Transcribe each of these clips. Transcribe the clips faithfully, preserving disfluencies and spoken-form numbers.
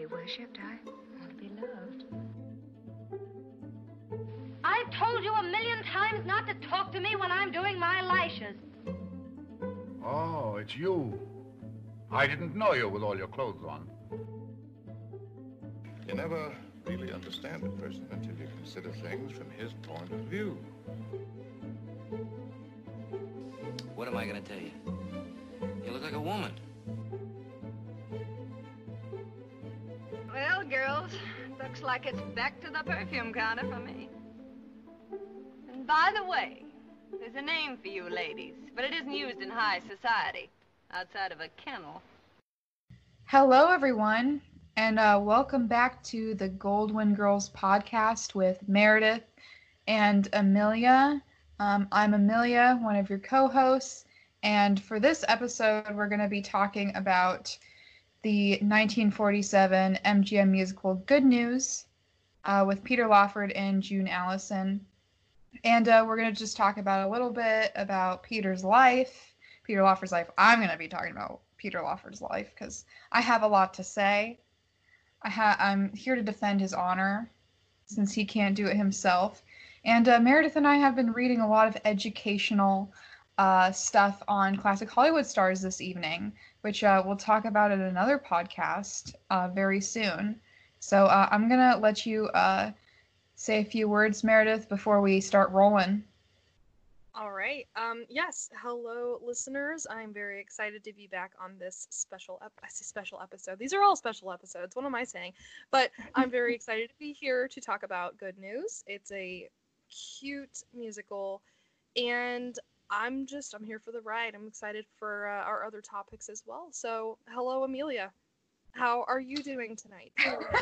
be worshipped. I want to be loved. I've told you a million times not to talk to me when I'm doing my lashes. Oh, it's you. I didn't know you with all your clothes on. You never really understand a person until you consider things from his point of view. What am I gonna tell you? You look like a woman. Well, girls, looks like it's back to the perfume counter for me. And by the way, there's a name for you ladies, but it isn't used in high society, outside of a kennel. Hello, everyone, and uh, welcome back to the Goldwyn Girls podcast with Meredith and Amelia. Um, I'm Amelia, one of your co-hosts, and for this episode, we're going to be talking about the nineteen forty-seven M G M musical Good News uh, with Peter Lawford and June Allison. And uh, we're going to just talk about a little bit about Peter's life, Peter Lawford's life. I'm going to be talking about Peter Lawford's life because I have a lot to say. I ha- I'm here to defend his honor since he can't do it himself. And uh, Meredith and I have been reading a lot of educational uh, stuff on classic Hollywood stars this evening, which uh, we'll talk about in another podcast uh, very soon. So uh, I'm going to let you uh, say a few words, Meredith, before we start rolling. All right. Um, yes. Hello, listeners. I'm very excited to be back on this special ep- I say special episode. These are all special episodes. What am I saying? But I'm very excited to be here to talk about Good News. It's a cute musical, and I'm just I'm here for the ride. I'm excited for uh, our other topics as well. So, hello, Amelia. How are you doing tonight?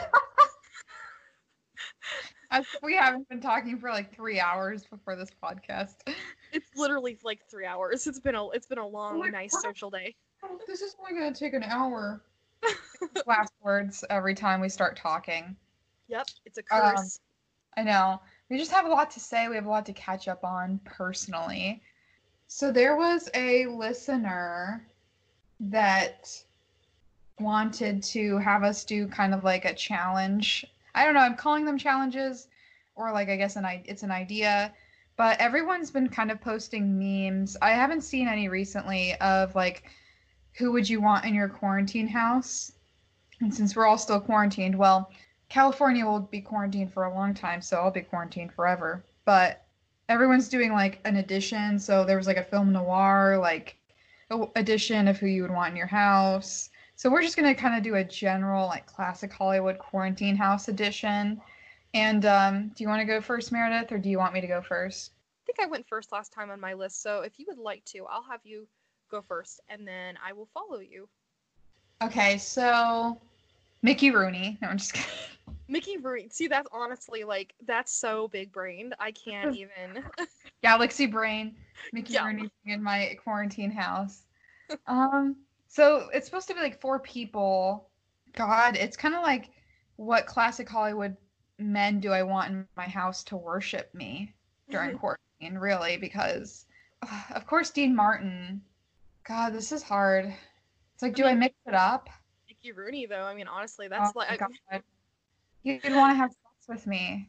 As we haven't been talking for like three hours before this podcast. It's literally like three hours. It's been a it's been a long, oh nice God. social day. This is only gonna take an hour. Last words every time we start talking. Yep, it's a curse. Um, I know. We just have a lot to say. We have a lot to catch up on personally. So there was a listener that wanted to have us do kind of like a challenge. I don't know. I'm calling them challenges, or like I guess an it's an idea. But everyone's been kind of posting memes. I haven't seen any recently of like, who would you want in your quarantine house? And since we're all still quarantined, well, California will be quarantined for a long time, so I'll be quarantined forever. But everyone's doing like an edition. So there was like a film noir, like edition of who you would want in your house. So we're just going to kind of do a general like classic Hollywood quarantine house edition. And um, do you want to go first, Meredith, or do you want me to go first? I think I went first last time on my list, so if you would like to, I'll have you go first, and then I will follow you. Okay, so Mickey Rooney. No, I'm just kidding. Mickey Rooney. See, that's honestly, like, that's so big-brained. I can't even. Galaxy brain. Mickey yeah. Rooney in my quarantine house. um, so it's supposed to be like four people. God, it's kind of like what classic Hollywood men do I want in my house to worship me during quarantine, really, because uh, of course Dean Martin. God, this is hard. It's like, I do mean, I mix it up? Mickey Rooney, though. I mean, honestly, that's oh like God. You'd want to have sex with me.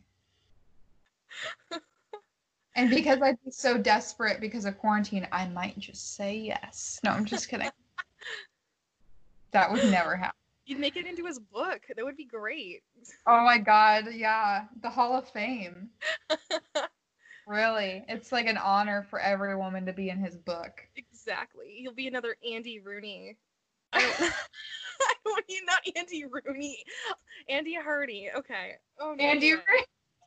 And because I'd be so desperate because of quarantine, I might just say yes. No, I'm just kidding. That would never happen. You'd make it into his book. That would be great. Oh my God, yeah. The Hall of Fame. Really. It's like an honor for every woman to be in his book. Exactly. You'll be another Andy Rooney. I don't, I don't mean not Andy Rooney. Andy Hardy. Okay. Oh, no. Andy Rooney.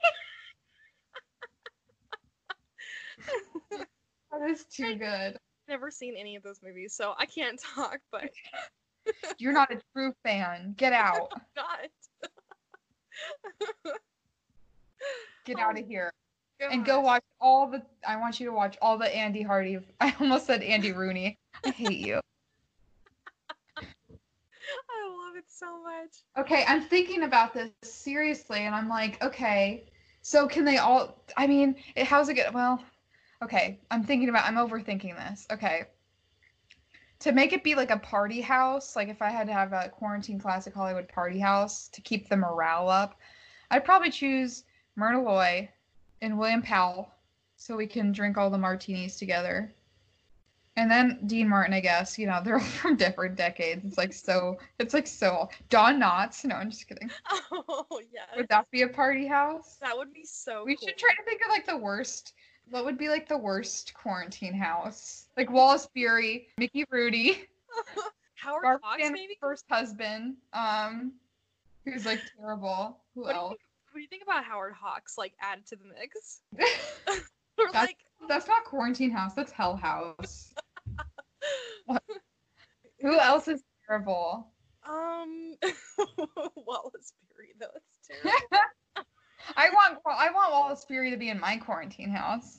That is too good. Never seen any of those movies, so I can't talk, but... You're not a true fan. Get out. I'm not. Get out of here. Gosh. And go watch all the... I want you to watch all the Andy Hardy... I almost said Andy Rooney. I hate you. I love it so much. Okay, I'm thinking about this seriously, and I'm like, okay, so can they all... I mean, it, how's it get... Well, okay, I'm thinking about... I'm overthinking this. Okay. to make it be like a party house, like if I had to have a quarantine classic Hollywood party house to keep the morale up, I'd probably choose Myrna Loy and William Powell so we can drink all the martinis together. And then Dean Martin, I guess. You know, they're all from different decades. It's like so, it's like so. Don Knotts. No, I'm just kidding. Oh, yeah. Would that be a party house? That would be so We cool. should try to think of like the worst. What would be like the worst quarantine house? Like Wallace Beery, Mickey Rooney, Howard Barbara Hawks, Stanwyck's maybe? first husband, um, who's like terrible. Who What do, you else? think, what do you think about Howard Hawks, like, added to the mix? Or, That's, like, that's not quarantine house. That's Hell House. What? Who else is terrible? um, Wallace Beery, though. It's terrible. I want I want Wallace Beery to be in my quarantine house.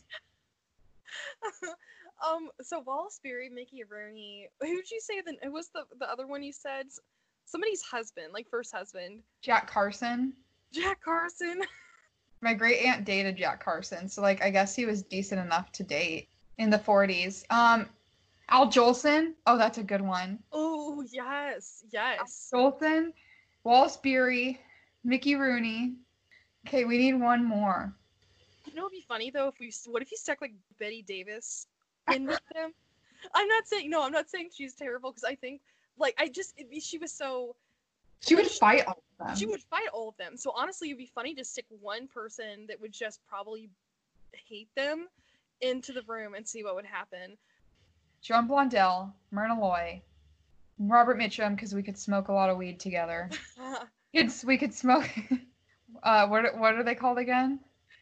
um, so Wallace Beery, Mickey Rooney. Who'd you say then? Who was the the other one you said? Somebody's husband, like first husband. Jack Carson. Jack Carson. My great aunt dated Jack Carson, so like I guess he was decent enough to date in the forties. Um, Al Jolson. Oh, that's a good one. Oh yes, yes. Al Jolson, Wallace Beery, Mickey Rooney. Okay, we need one more. You know, it'd be funny though if we. What if you stuck like Betty Davis in with them? I'm not saying no. I'm not saying she's terrible because I think like I just it, she was so. She would fight all of them. She would fight all of them. So honestly, it'd be funny to stick one person that would just probably hate them into the room and see what would happen. Joan Blondell, Myrna Loy, Robert Mitchum, because we could smoke a lot of weed together. It's we could smoke. uh, what what are they called again?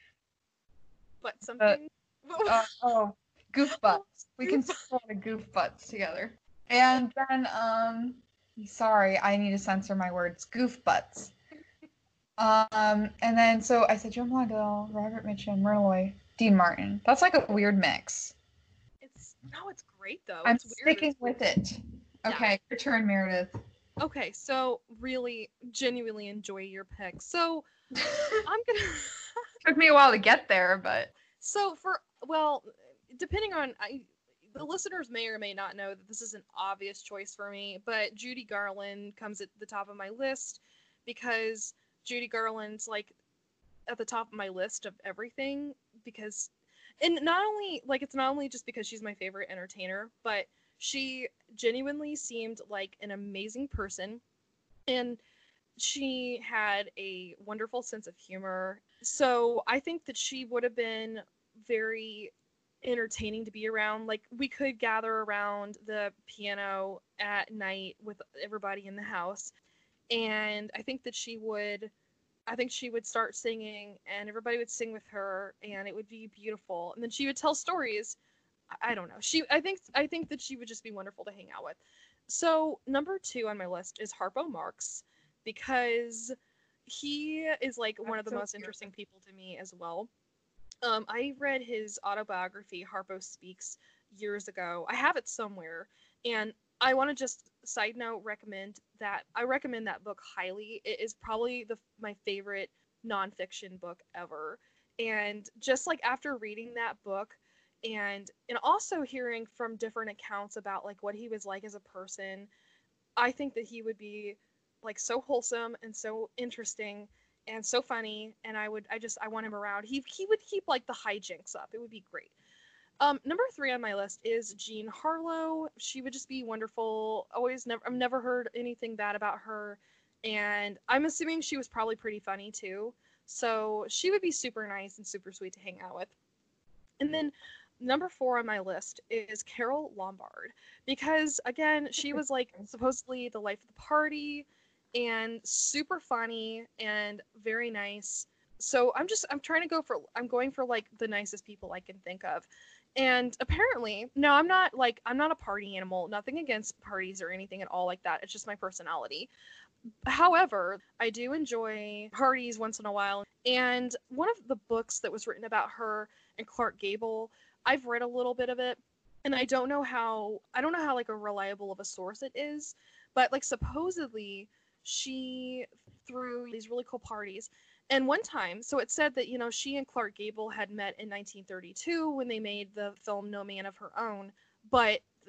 But something. Uh, oh, goof butts. We can smoke a lot of goof butts together. And then um, sorry, I need to censor my words. Goof butts. Um, and then so I said Joan Blondell, Robert Mitchum, Myrna Loy, Dean Martin. That's like a weird mix. It's no, it's great though. I'm It's weird. sticking with it. Yeah. Okay, your turn, Meredith. Okay, so really genuinely enjoy your pick. So I'm gonna. Took me a while to get there, but So for well, depending on I, the listeners may or may not know that this is an obvious choice for me, but Judy Garland comes at the top of my list because Judy Garland's like at the top of my list of everything because and not only like it's not only just because she's my favorite entertainer, but she genuinely seemed like an amazing person and she had a wonderful sense of humor. So I think that she would have been very entertaining to be around. Like we could gather around the piano at night with everybody in the house. And I think that she would I think she would start singing and everybody would sing with her and it would be beautiful. And then she would tell stories. I don't know. She I think I think that she would just be wonderful to hang out with. So number two on my list is Harpo Marx because he is like one of the so most cute. interesting people to me as well. Um, I read his autobiography, Harpo Speaks, years ago. I have it somewhere, and I want to just side note recommend that I recommend that book highly. It is probably the my favorite nonfiction book ever. And just like after reading that book, and and also hearing from different accounts about like what he was like as a person, I think that he would be like so wholesome and so interesting and so funny, and I would I just I want him around. He he would keep like the hijinks up. It would be great. Um, number three on my list is Jean Harlow. She would just be wonderful. Always never I've never heard anything bad about her, and I'm assuming she was probably pretty funny too. So she would be super nice and super sweet to hang out with. And then number four on my list is Carol Lombard because again she was like supposedly the life of the party and super funny and very nice. So I'm just I'm trying to go for I'm going for like the nicest people I can think of. And apparently, no, I'm not like I'm not a party animal. Nothing against parties or anything at all like that. It's just my personality. However, I do enjoy parties once in a while. And one of the books that was written about her and Clark Gable, I've read a little bit of it, and I don't know how I don't know how like a reliable of a source it is, but like supposedly she threw these really cool parties. And one time, so it said that, you know, she and Clark Gable had met in nineteen thirty-two when they made the film No Man of Her Own, but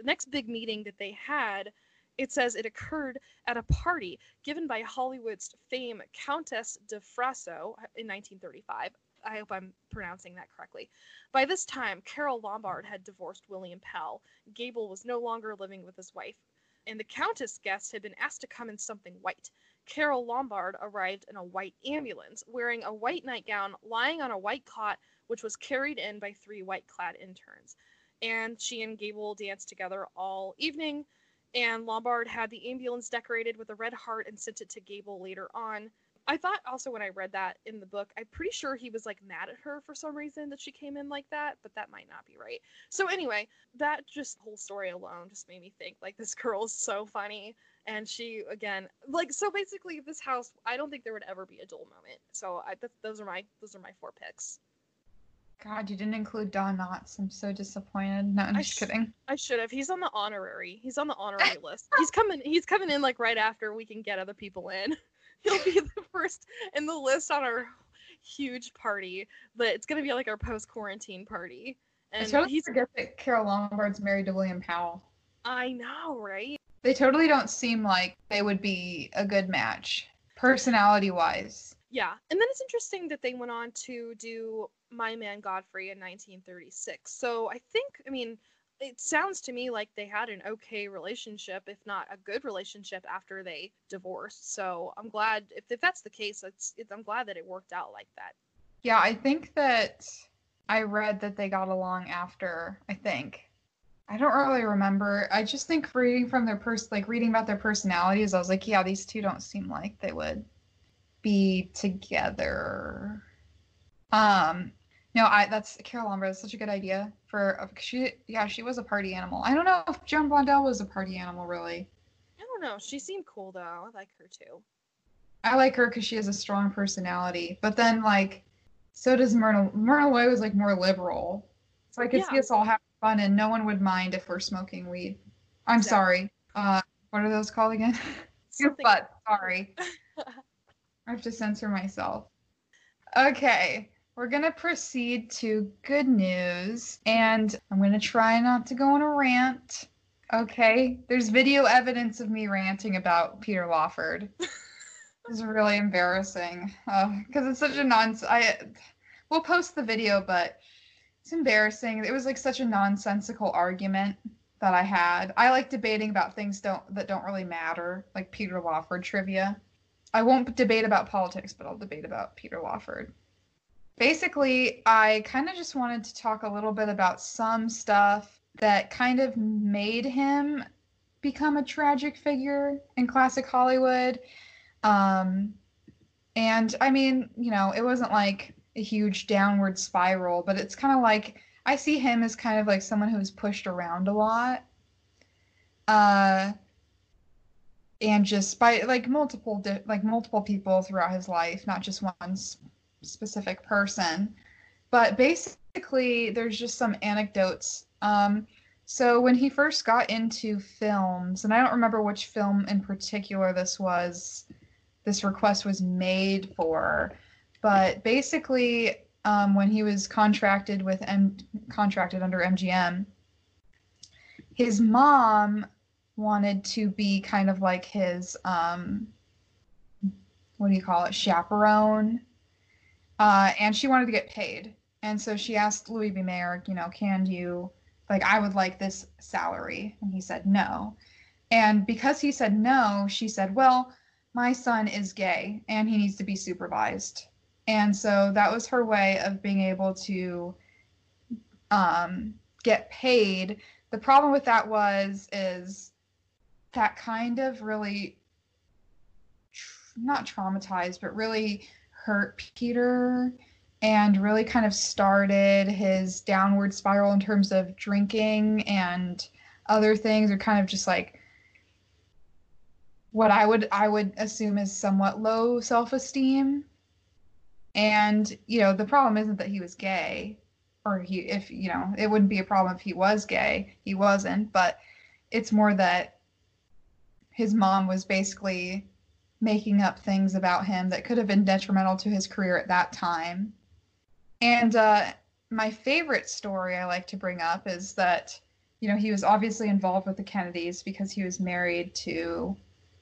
the next big meeting that they had, it says it occurred at a party given by Hollywood's famed Countess de Frasso in nineteen thirty-five. I hope I'm pronouncing that correctly. By this time, Carole Lombard had divorced William Pell. Gable was no longer living with his wife, and the Countess guests had been asked to come in something white. Carole Lombard arrived in a white ambulance, wearing a white nightgown, lying on a white cot, which was carried in by three white-clad interns. And she and Gable danced together all evening, and Lombard had the ambulance decorated with a red heart and sent it to Gable later on. I thought also when I read that in the book, I'm pretty sure he was like mad at her for some reason that she came in like that, but that might not be right. So anyway, that just whole story alone just made me think like this girl is so funny. And she, again, like, so basically this house, I don't think there would ever be a dull moment. So I, th- those are my, those are my four picks. God, you didn't include Don Knotts. I'm so disappointed. No, I'm I just sh- kidding. I should have. He's on the honorary. He's on the honorary list. He's coming. He's coming in like right after we can get other people in. He'll be the first in the list on our huge party, but it's gonna be like our post-quarantine party. And I totally he's. forget that Carole Lombard's married to William Powell. I know, right? They totally don't seem like they would be a good match, personality-wise. Yeah, and then it's interesting that they went on to do My Man Godfrey in nineteen thirty-six. So I think, I mean, it sounds to me like they had an okay relationship, if not a good relationship, after they divorced. So I'm glad, if, if that's the case, it's, it's, I'm glad that it worked out like that. Yeah, I think that I read that they got along after, I think. I don't really remember. I just think reading from their pers- like reading about their personalities, I was like, yeah, these two don't seem like they would be together. Um, no, I that's Carole Lombard. That's such a good idea for she. Yeah, she was a party animal. I don't know if Joan Blondell was a party animal, really. I don't know. She seemed cool though. I like her too. I like her because she has a strong personality. But then, like, so does Myrna. Myrna Loy was like more liberal. So I could Yeah. see us all having fun, and no one would mind if we're smoking weed. I'm Exactly. sorry. Uh, what are those called again? Your Something- butt. Sorry. I have to censor myself. Okay, we're gonna proceed to good news, and I'm gonna try not to go on a rant. Okay, there's video evidence of me ranting about Peter Lawford. It's really embarrassing because uh, it's such a nonsense. I we'll post the video, but it's embarrassing. It was like such a nonsensical argument that I had. I like debating about things don't that don't really matter, like Peter Lawford trivia. I won't debate about politics, but I'll debate about Peter Lawford. Basically, I kind of just wanted to talk a little bit about some stuff that kind of made him become a tragic figure in classic Hollywood. Um, and I mean, you know, it wasn't like a huge downward spiral, but it's kind of like, I see him as kind of like someone who's pushed around a lot. Uh, and just by like multiple, di- like multiple people throughout his life, not just one s- specific person. But basically, there's just some anecdotes. Um, so when he first got into films, and I don't remember which film in particular this was, this request was made for, but basically, um, when he was contracted with M- contracted under M G M, his mom wanted to be kind of like his, um, what do you call it, chaperone, uh, and she wanted to get paid. And so she asked Louis B. Mayer, you know, can you, like, I would like this salary. And he said no. And because he said no, she said, well, my son is gay and he needs to be supervised. And so that was her way of being able to um, get paid. The problem with that was, is that kind of really, tr- not traumatized, but really hurt Peter and really kind of started his downward spiral in terms of drinking and other things, or kind of just like what I would I would assume is somewhat low self-esteem. And, you know, the problem isn't that he was gay, or he, if, you know, it wouldn't be a problem if he was gay. He wasn't, but it's more that his mom was basically making up things about him that could have been detrimental to his career at that time. And uh, my favorite story I like to bring up is that, you know, he was obviously involved with the Kennedys because he was married to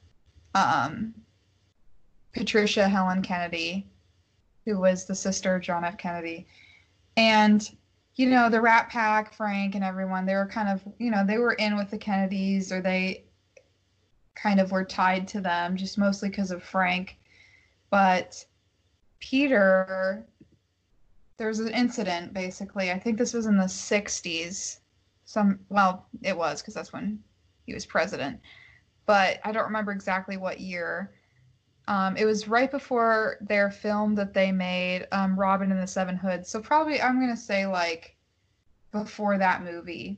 um, Patricia Helen Kennedy, who was the sister of John F. Kennedy. And, you know, the Rat Pack, Frank and everyone, they were kind of, you know, they were in with the Kennedys, or they kind of were tied to them, just mostly because of Frank. But Peter, there was an incident, basically. I think this was in the sixties. Some, well, it was, because that's when he was president. But I don't remember exactly what year. Um, it was right before their film that they made, um, Robin and the Seven Hoods. So probably, I'm going to say, like, before that movie,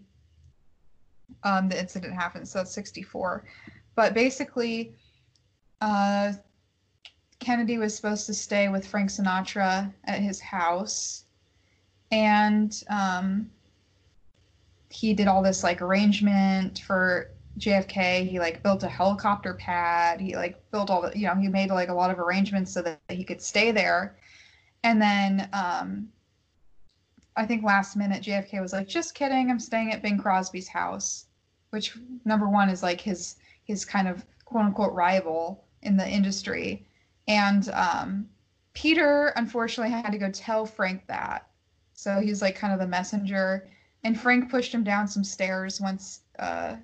um, the incident happened. So that's sixty-four. But basically, uh, Kennedy was supposed to stay with Frank Sinatra at his house. And um, he did all this, like, arrangement for J F K. He, like, built a helicopter pad. He, like, built all the, you know, he made, like, a lot of arrangements so that he could stay there. And then um, I think last minute J F K was like, just kidding, I'm staying at Bing Crosby's house, which, number one, is, like, his his kind of quote-unquote rival in the industry. And um, Peter, unfortunately, had to go tell Frank that. So he's, like, kind of the messenger. And Frank pushed him down some stairs once uh,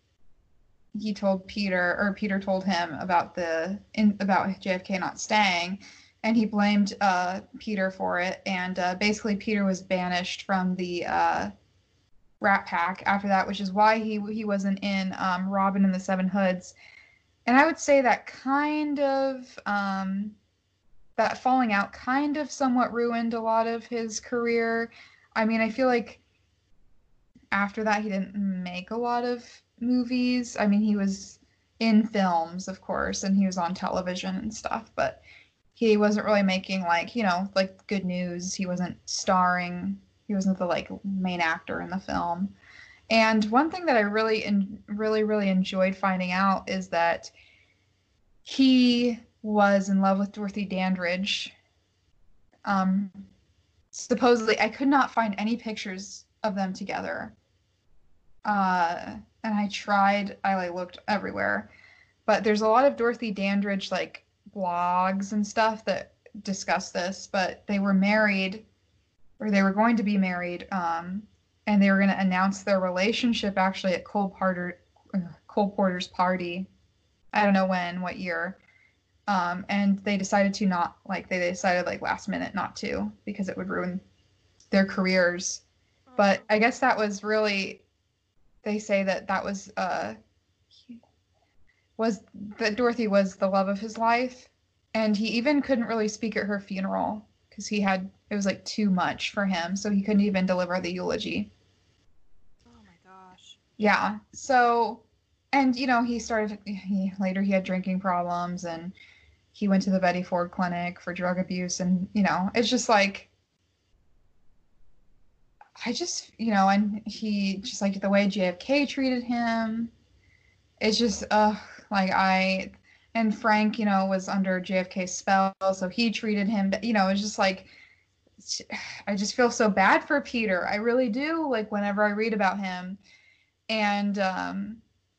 he told Peter, or Peter told him about the in, about J F K not staying, and he blamed uh, Peter for it. And uh, basically, Peter was banished from the uh, Rat Pack after that, which is why he he wasn't in um, Robin and the Seven Hoods. And I would say that kind of um, that falling out kind of somewhat ruined a lot of his career. I mean, I feel like after that, he didn't make a lot of movies. I mean, he was in films, of course, and he was on television and stuff, but he wasn't really making, like, you know, like Good News. He wasn't starring. He wasn't the, like, main actor in the film. And one thing that I really, en- really, really enjoyed finding out is that he was in love with Dorothy Dandridge. Um, supposedly, I could not find any pictures of them together. Uh, and I tried, I like looked everywhere, but there's a lot of Dorothy Dandridge, like, blogs and stuff that discuss this, but they were married, or they were going to be married, um, and they were going to announce their relationship actually at Cole Porter, uh, Cole Porter's party. I don't know when, what year. Um, and they decided to not, like, they decided, like, last minute not to, because it would ruin their careers. But I guess that was really, they say that that was, uh, was, that Dorothy was the love of his life. And he even couldn't really speak at her funeral, because he had, it was, like, too much for him, so he couldn't even deliver the eulogy. Oh my gosh. Yeah, so, and, you know, he started, he, later he had drinking problems, and he went to the Betty Ford Clinic for drug abuse, and, you know, it's just like, I just, you know, and he, just like the way J F K treated him, it's just, uh, like, I, and Frank, you know, was under J F K's spell, so he treated him, you know, it's just like, I just feel so bad for Peter. I really do, like, whenever I read about him. And um,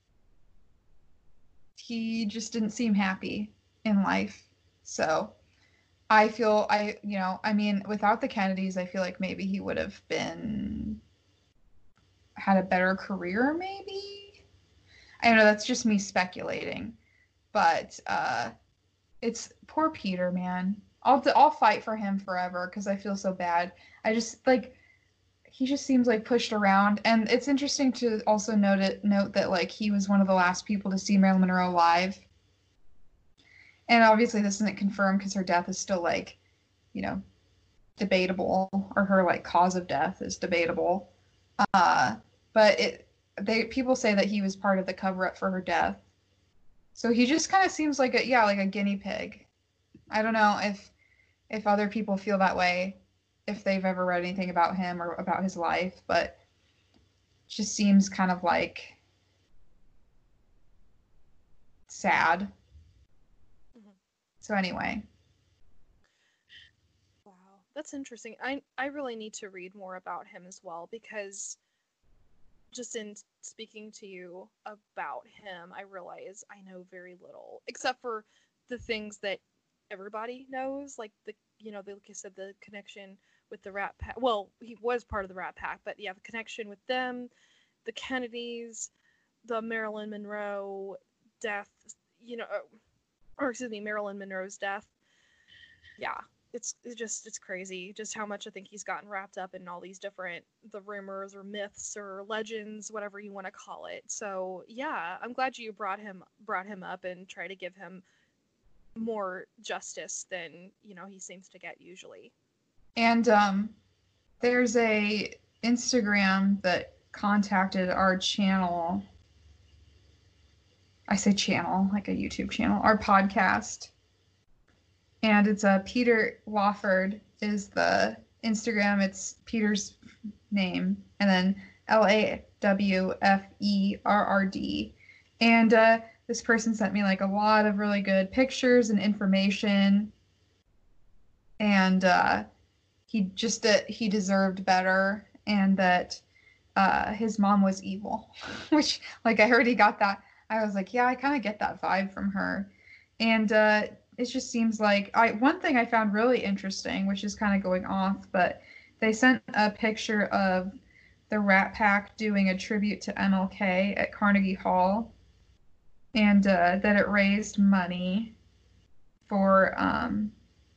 he just didn't seem happy in life. So I feel, I, you know, I mean, without the Kennedys, I feel like maybe he would have been, had a better career, maybe? I don't know, that's just me speculating. But uh, it's poor Peter, man. I'll I'll fight for him forever because I feel so bad. I just, like, he just seems, like, pushed around. And it's interesting to also note it, note that, like, he was one of the last people to see Marilyn Monroe live. And obviously this isn't confirmed because her death is still, like, you know, debatable, or her, like, cause of death is debatable. Uh, but it they people say that he was part of the cover-up for her death. So he just kind of seems like a, yeah, like a guinea pig. I don't know if if other people feel that way, if they've ever read anything about him or about his life, but it just seems kind of like sad. Mm-hmm. So anyway. Wow, that's interesting. I I really need to read more about him as well, because just in speaking to you about him, I realize I know very little, except for the things that everybody knows, like the, you know, the, like I said, the connection with the Rat Pack. Well, he was part of the Rat Pack, but yeah, the connection with them, the Kennedys, the Marilyn Monroe death, you know, or excuse me, Marilyn Monroe's death. Yeah, it's, it's just, it's crazy just how much I think he's gotten wrapped up in all these different, the rumors or myths or legends, whatever you want to call it. So yeah, I'm glad you brought him, brought him up and try to give him more justice than, you know, he seems to get usually. And um, there's a Instagram that contacted our channel. I say channel, like a YouTube channel, our podcast. And it's a uh, Peter Lawford is the Instagram. It's Peter's name. And then L A W F E R R D. And uh, this person sent me like a lot of really good pictures and information. And uh, he just that he deserved better, and that uh, his mom was evil. Which, like, I heard he got that. I was like, yeah, I kind of get that vibe from her. And uh, it just seems like I one thing I found really interesting, which is kind of going off, but they sent a picture of the Rat Pack doing a tribute to M L K at Carnegie Hall, and uh, that it raised money for um,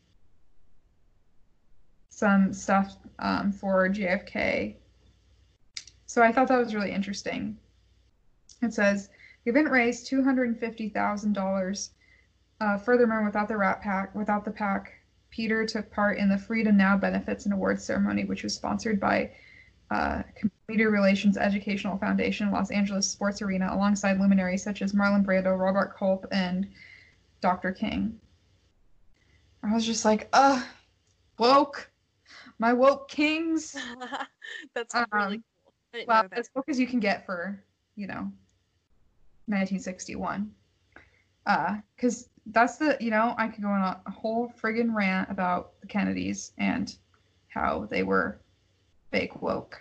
some stuff um, for J F K. So I thought that was really interesting. It says, the event raised two hundred fifty thousand dollars. Uh, furthermore, without the Rat Pack, without the pack, Peter took part in the Freedom Now benefits and awards ceremony, which was sponsored by uh, Commuter Relations Educational Foundation, Los Angeles Sports Arena, alongside luminaries such as Marlon Brando, Robert Culp, and Doctor King. I was just like, ugh, woke, my woke kings. That's um, really cool. I didn't well, know that. as woke as you can get for, you know, nineteen sixty-one. Uh, because that's the, you know, I could go on a, a whole friggin' rant about the Kennedys and how they were fake woke.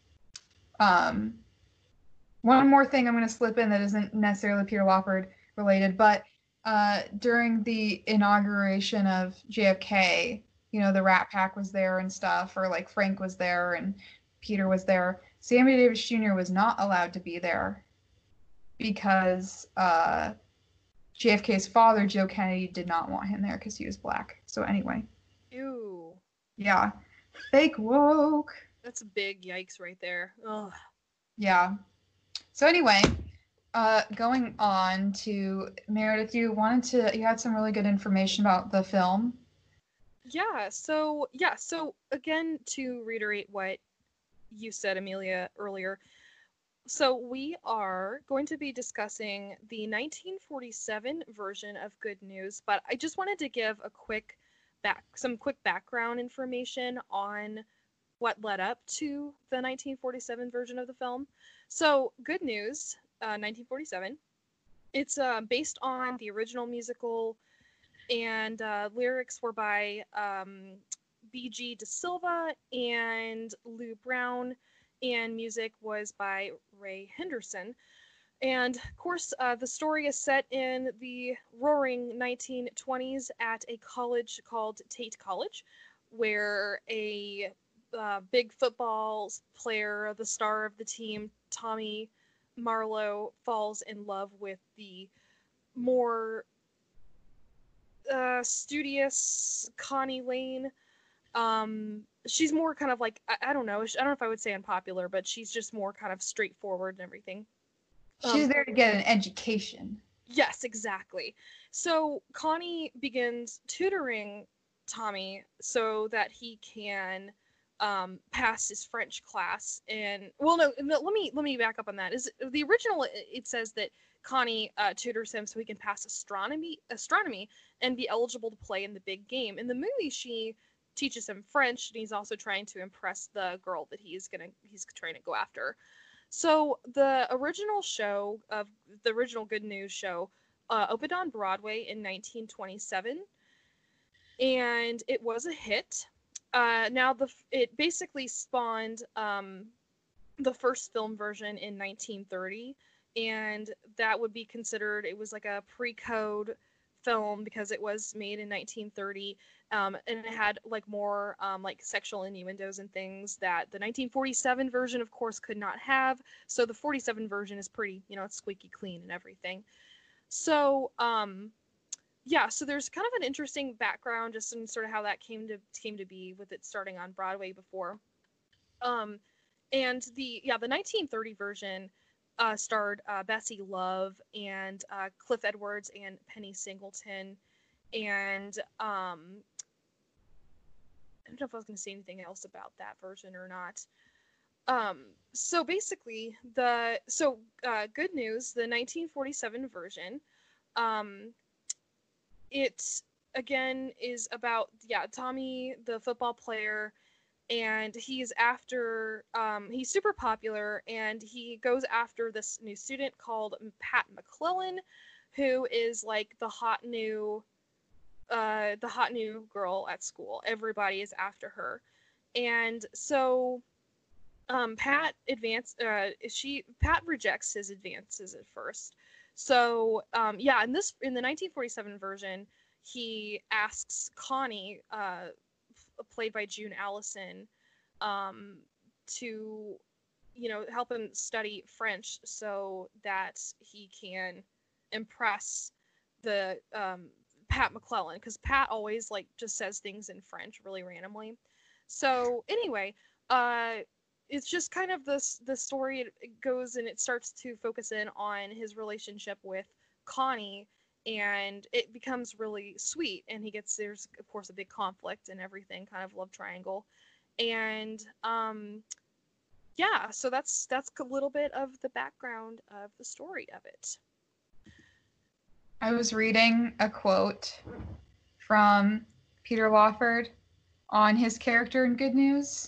Um, one more thing I'm going to slip in that isn't necessarily Peter Lawford related, but uh, during the inauguration of J F K, you know, the Rat Pack was there and stuff, or like Frank was there and Peter was there. Sammy Davis Junior was not allowed to be there because uh, J F K's father, Joe Kennedy, did not want him there because he was black. So anyway. Ew. Yeah. Fake woke. That's a big yikes right there. Ugh. Yeah. So anyway, uh, going on to Meredith, you wanted to, you had some really good information about the film. Yeah. So, yeah. So again, to reiterate what you said, Amelia, earlier. So we are going to be discussing the nineteen forty-seven version of Good News, but I just wanted to give a quick back, some quick background information on what led up to the nineteen forty-seven version of the film. So Good News, uh, nineteen forty-seven, it's uh, based on the original musical, and uh, lyrics were by um, B G De Silva and Lou Brown, and music was by Ray Henderson. And of course, uh, the story is set in the roaring nineteen twenties at a college called Tate College, where a uh, big football player, the star of the team, Tommy Marlowe, falls in love with the more uh, studious Connie Lane. Um, she's more kind of like, I, I don't know, I don't know if I would say unpopular, but she's just more kind of straightforward and everything. She's Um, there to get an education. Yes, exactly. So Connie begins tutoring Tommy so that he can um, pass his French class. And well, no, no, let me let me back up on that. Is the original? It says that Connie uh, tutors him so he can pass astronomy astronomy and be eligible to play in the big game. In the movie, she teaches him French, and he's also trying to impress the girl that he's gonna he's trying to go after. So the original show of the original Good News show uh, opened on Broadway in nineteen twenty-seven, and it was a hit. Uh, now the it basically spawned um, the first film version in nineteen thirty, and that would be considered, it was like a pre-code film because it was made in nineteen thirty, um, and it had like more um, like sexual innuendos and things that the nineteen forty-seven version, of course, could not have. So the forty-seven version is pretty, you know, it's squeaky clean and everything. So, um, yeah, so there's kind of an interesting background just in sort of how that came to came to be with it starting on Broadway before. Um, and the yeah the nineteen thirty version uh, starred uh, Bessie Love and uh, Cliff Edwards and Penny Singleton, and um, I don't know if I was going to say anything else about that version or not. Um, so basically, the so uh, good news, the nineteen forty-seven version, um, it again is about yeah Tommy, the football player, and he's after um, he's super popular, and he goes after this new student called Pat McClellan, who is like the hot new uh, the hot new girl at school. Everybody is after her, and so. Um, Pat advance. Uh, she Pat rejects his advances at first. So um, yeah, in this in the nineteen forty-seven version, he asks Connie, uh, f- played by June Allison, um, to you know help him study French so that he can impress the um, Pat McClellan, because Pat always like just says things in French really randomly. So anyway, uh. It's just kind of this the story it goes and it starts to focus in on his relationship with Connie, and it becomes really sweet, and he gets there's of course a big conflict and everything, kind of love triangle, and um yeah so that's that's a little bit of the background of the story of it. I was reading a quote from Peter Lawford on his character in Good News,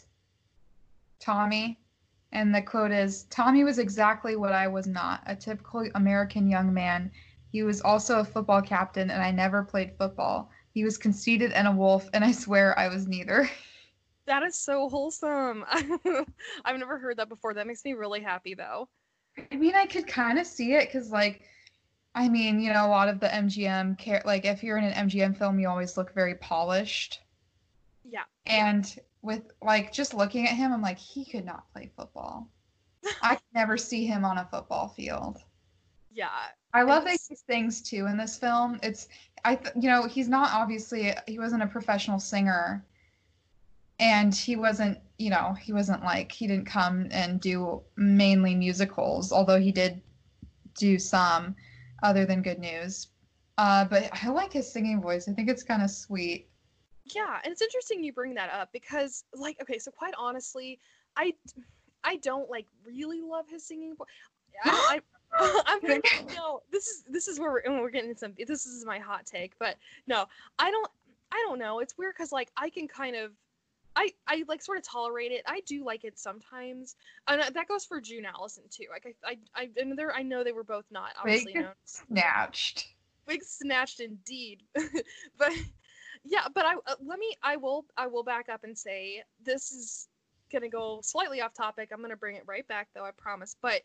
Tommy, and the quote is, "Tommy was exactly what I was not, a typical American young man. He was also a football captain, and I never played football. He was conceited and a wolf, and I swear I was neither." That is so wholesome. I've never heard that before. That makes me really happy, though. I mean, I could kind of see it, because, like, I mean, you know, a lot of the M G M, char- like, if you're in an M G M film, you always look very polished. Yeah. And with, like, just looking at him, I'm like, he could not play football. I could never see him on a football field. Yeah. I love that It's- he sings, too, in this film. It's, I, th- you know, he's not obviously, he wasn't a professional singer. And he wasn't, you know, he wasn't like, he didn't come and do mainly musicals, although he did do some other than Good News. Uh, but I like his singing voice. I think it's kind of sweet. Yeah, and it's interesting you bring that up because, like, okay, so quite honestly, I, I don't like really love his singing voice. I, I, I'm no, this is this is where we're we're getting some. This is my hot take, but no, I don't, I don't know. It's weird because like I can kind of, I I like sort of tolerate it. I do like it sometimes, and that goes for June Allison too. Like I I I and there I know they were both not obviously Big known. snatched. Big snatched indeed, but. Yeah, but I uh, let me. I will. I will back up and say this is gonna go slightly off topic. I'm gonna bring it right back, though. I promise. But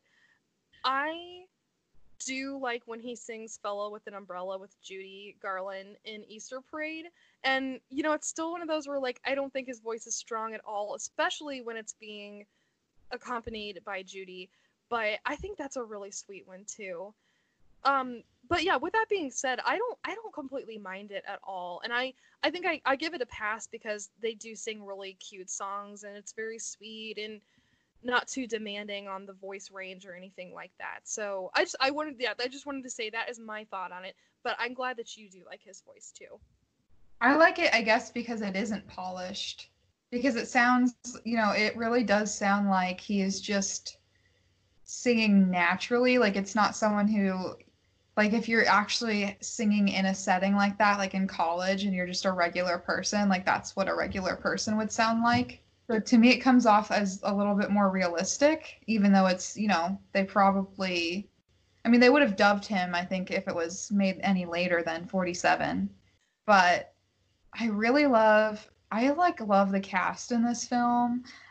I do like when he sings "Fella with an Umbrella" with Judy Garland in Easter Parade, and you know, it's still one of those where like I don't think his voice is strong at all, especially when it's being accompanied by Judy. But I think that's a really sweet one too. Um, but yeah, with that being said, I don't I don't completely mind it at all. And I, I think I, I give it a pass because they do sing really cute songs and it's very sweet and not too demanding on the voice range or anything like that. So I just I wanted yeah, I just wanted to say that is my thought on it. But I'm glad that you do like his voice too. I like it, I guess, because it isn't polished. Because it sounds, you know, it really does sound like he is just singing naturally. Like it's not someone who, like if you're actually singing in a setting like that, like in college and you're just a regular person, like that's what a regular person would sound like. So to me, it comes off as a little bit more realistic, even though it's, you know, they probably, I mean, they would have dubbed him, I think, if it was made any later than forty-seven. But I really love, I like love the cast in this film.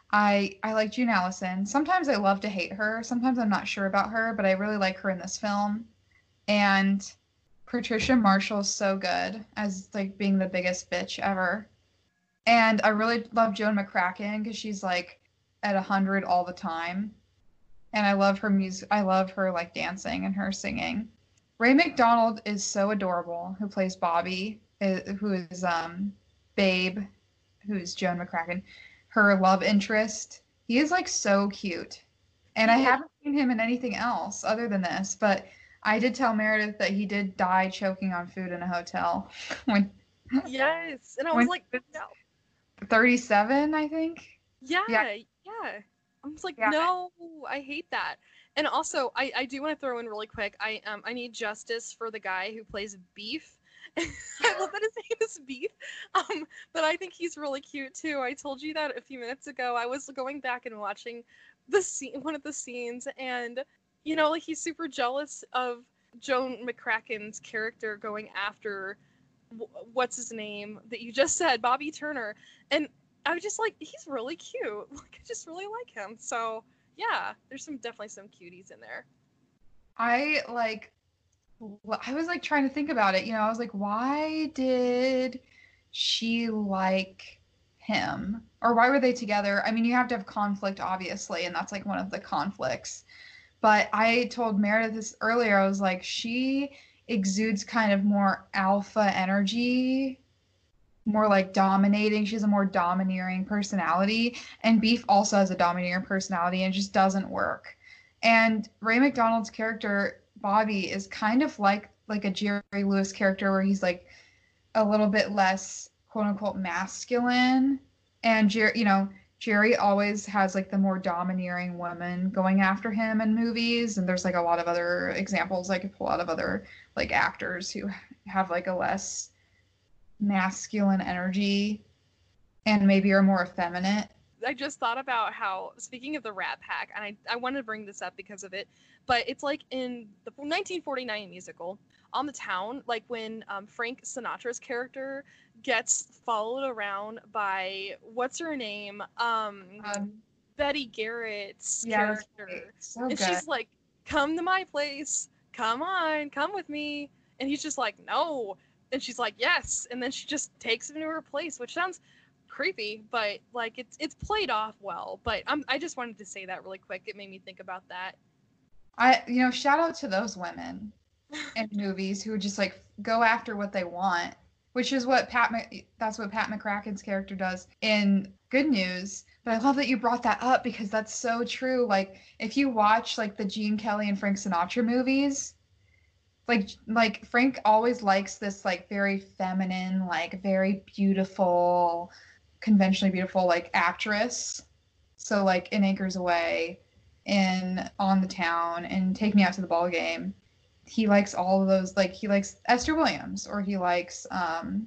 I I like June Allison. Sometimes I love to hate her. Sometimes I'm not sure about her, but I really like her in this film. And Patricia Marshall is so good as like being the biggest bitch ever. And I really love Joan McCracken because she's like at a hundred all the time. And I love her music. I love her like dancing and her singing. Ray McDonald is so adorable, who plays Bobby, who is um Babe, who's Joan McCracken, her love interest. He is like so cute. And I haven't seen him in anything else other than this, but I did tell Meredith that he did die choking on food in a hotel when Yes, and I was like, no. thirty-seven, I think. Yeah, yeah. Yeah. I was like, Yeah. no, I hate that. And also, I, I do want to throw in really quick. I um I need justice for the guy who plays Beef. I love that his name is Beef. Um, but I think he's really cute too. I told you that a few minutes ago. I was going back and watching the scene, one of the scenes, and you know, like he's super jealous of Joan McCracken's character going after what's his name that you just said, Bobby Turner, and I was just like, he's really cute. Like, I just really like him. So yeah, there's some definitely some cuties in there. I like I was like trying to think about it. You know, I was like, why did she like him? Or why were they together? I mean, you have to have conflict, obviously, and that's like one of the conflicts. But I told Meredith this earlier. I was like, she exudes kind of more alpha energy, more like dominating. She has a more domineering personality. And Beef also has a domineering personality and it just doesn't work. And Ray McDonald's character, Bobby, is kind of like like a Jerry Lewis character where he's like a little bit less quote unquote masculine. And Jerry, you know, Jerry always has like the more domineering woman going after him in movies. And there's like a lot of other examples. I could pull out of other like actors who have like a less masculine energy and maybe are more effeminate. I just thought about how, speaking of the Rat Pack, and I, I wanted to bring this up because of it, but it's like in the nineteen forty-nine musical, On the Town, like when um, Frank Sinatra's character gets followed around by, what's her name? Um, Um, Betty Garrett's yeah, that's character. great. So And good. she's like, come to my place. Come on, come with me. And he's just like, no. And she's like, yes. And then she just takes him to her place, which sounds creepy, but like it's it's played off well. But I'm I just wanted to say that really quick. It made me think about that. I, you know, shout out to those women in movies who just like go after what they want, which is what Pat, Mc, that's what Pat McCracken's character does in Good News. But I love that you brought that up because that's so true. Like if you watch like the Gene Kelly and Frank Sinatra movies, like like Frank always likes this like very feminine, like very beautiful, conventionally beautiful like actress. So like in Anchors Away, in On the Town, and Take Me Out to the Ball Game, he likes all of those. Like he likes Esther Williams, or he likes um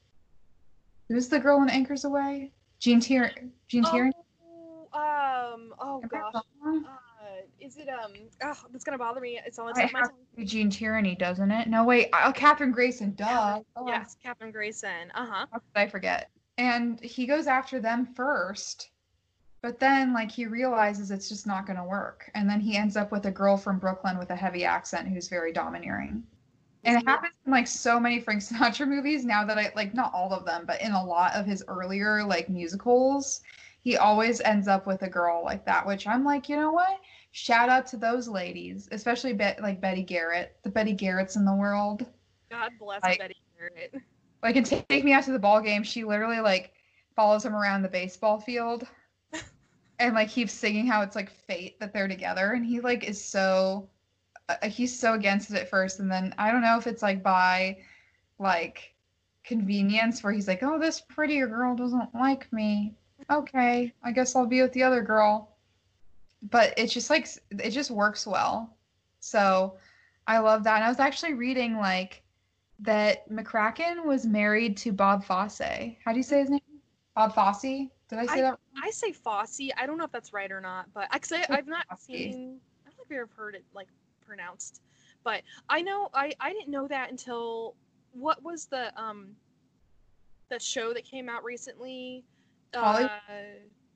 who's the girl in Anchors Away? Jean Tier Jean Tierney. Oh, um oh Am I gosh. wrong? Uh, is it um oh that's gonna bother me. It's on the It tip of my has tongue. to be Jean Tierney, doesn't it? No, wait. Oh, Catherine Grayson. Duh. Oh, Yes, Catherine Grayson. Uh-huh. how could I forget? And he goes after them first, but then like he realizes it's just not going to work, and then he ends up with a girl from Brooklyn with a heavy accent who's very domineering. And it happens in like so many Frank Sinatra movies now that I like, not all of them, but in a lot of his earlier like musicals, he always ends up with a girl like that, which I'm like, you know what? Shout out to those ladies, especially Be- like Betty Garrett, the Betty Garretts in the world. God bless Like- Betty Garrett. Like in Take Me Out to the Ball Game, she literally like follows him around the baseball field and like keeps singing how it's like fate that they're together, and he like is so uh, he's so against it at first, and then I don't know if it's like by like convenience where he's like, oh, this prettier girl doesn't like me, okay, I guess I'll be with the other girl. But it's just like it just works well. So I love that. And I was actually reading like that McCracken was married to Bob Fosse. How do you say his name? Bob Fosse? Did I say that? I say Fosse. I don't know if that's right or not, but I, cause I, I've not Fosse. seen. I don't think I've heard it like pronounced, but I know I I didn't know that until what was the um the show that came out recently? Hollywood? Uh,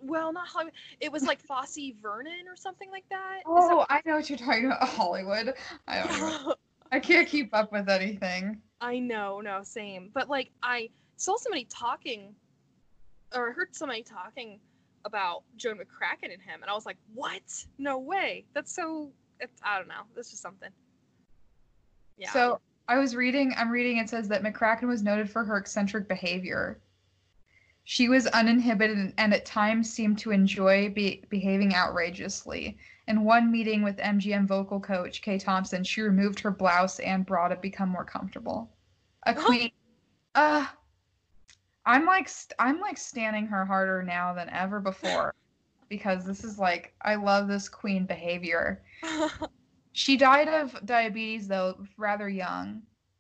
well, not Hollywood. It was like Fosse Vernon or something like that. Is Oh, that... I know what you're talking about. Hollywood. I don't know. I can't keep up with anything. I know, no, same. But like, I saw somebody talking, or I heard somebody talking about Joan McCracken and him, and I was like, what? No way. That's so. It's, I don't know. That's just something. Yeah. So I was reading. I'm reading. It says that McCracken was noted for her eccentric behavior. She was uninhibited and at times seemed to enjoy be- behaving outrageously. In one meeting with M G M vocal coach Kay Thompson, she removed her blouse and bra to become more comfortable. A queen. uh, I'm like st- I'm like standing her harder now than ever before, because this is like, I love this queen behavior. She died of diabetes though, rather young.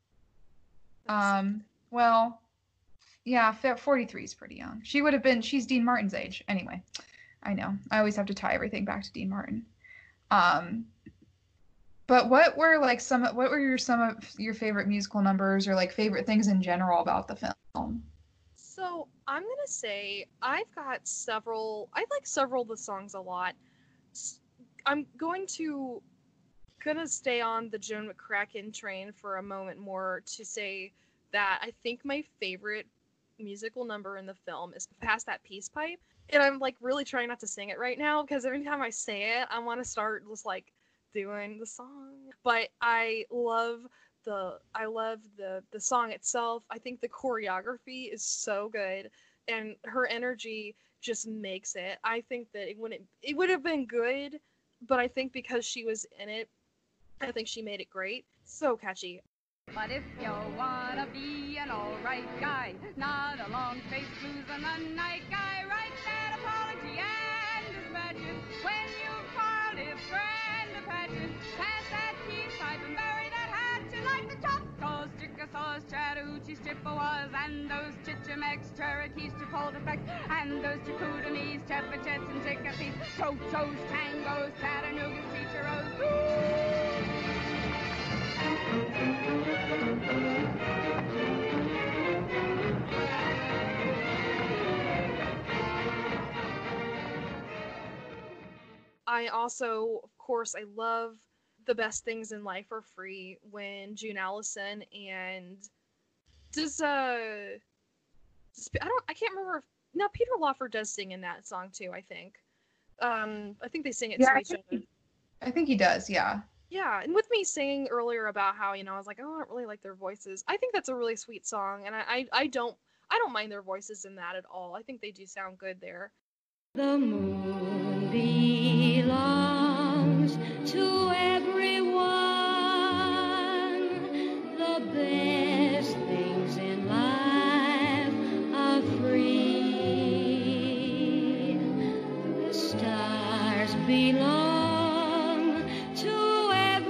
Um. Well. Yeah, forty-three is pretty young. She would have been, she's Dean Martin's age. Anyway, I know. I always have to tie everything back to Dean Martin. Um, but what were like some, what were your, some of your favorite musical numbers or like favorite things in general about the film? So I'm going to say I've got several, I like several of the songs a lot. I'm going to, gonna stay on the Joan McCracken train for a moment more to say that I think my favorite musical number in the film is Pass That Peace Pipe, and I'm like really trying not to sing it right now because every time I say it I want to start just like doing the song. But I love the I love the the song itself. I think the choreography is so good and her energy just makes it. I think that it wouldn't it would have been good, but I think because she was in it, I think she made it great. So catchy. But if you wanna be an alright guy, not a long-faced blues and a night guy, write that apology and dispatch it. When you've quarreled, if grand a patchet, pass that peace pipe and bury that hatchet like the Choctaws, Chickasaws, Chattahoochees, Chippewas, and those Chichimecs, Cherokees, Chapultepec, and those Chicoutamis, Chepachets, and Chickapees, Chochos, Tangos, Chattanoogas, Featuros, ooh! I also, of course, I love The Best Things in Life Are Free when June Allison and does uh does, I don't I can't remember if, no, Peter Lawford does sing in that song too, I think. Um I think they sing it Yeah, to I each think other. he, I think he does, yeah. Yeah, and with me saying earlier about how, you know, I was like, oh, I don't really like their voices. I think that's a really sweet song, and I, I, I don't I don't mind their voices in that at all. I think they do sound good there. The moon belongs to everyone. The best things in life are free. The stars belong to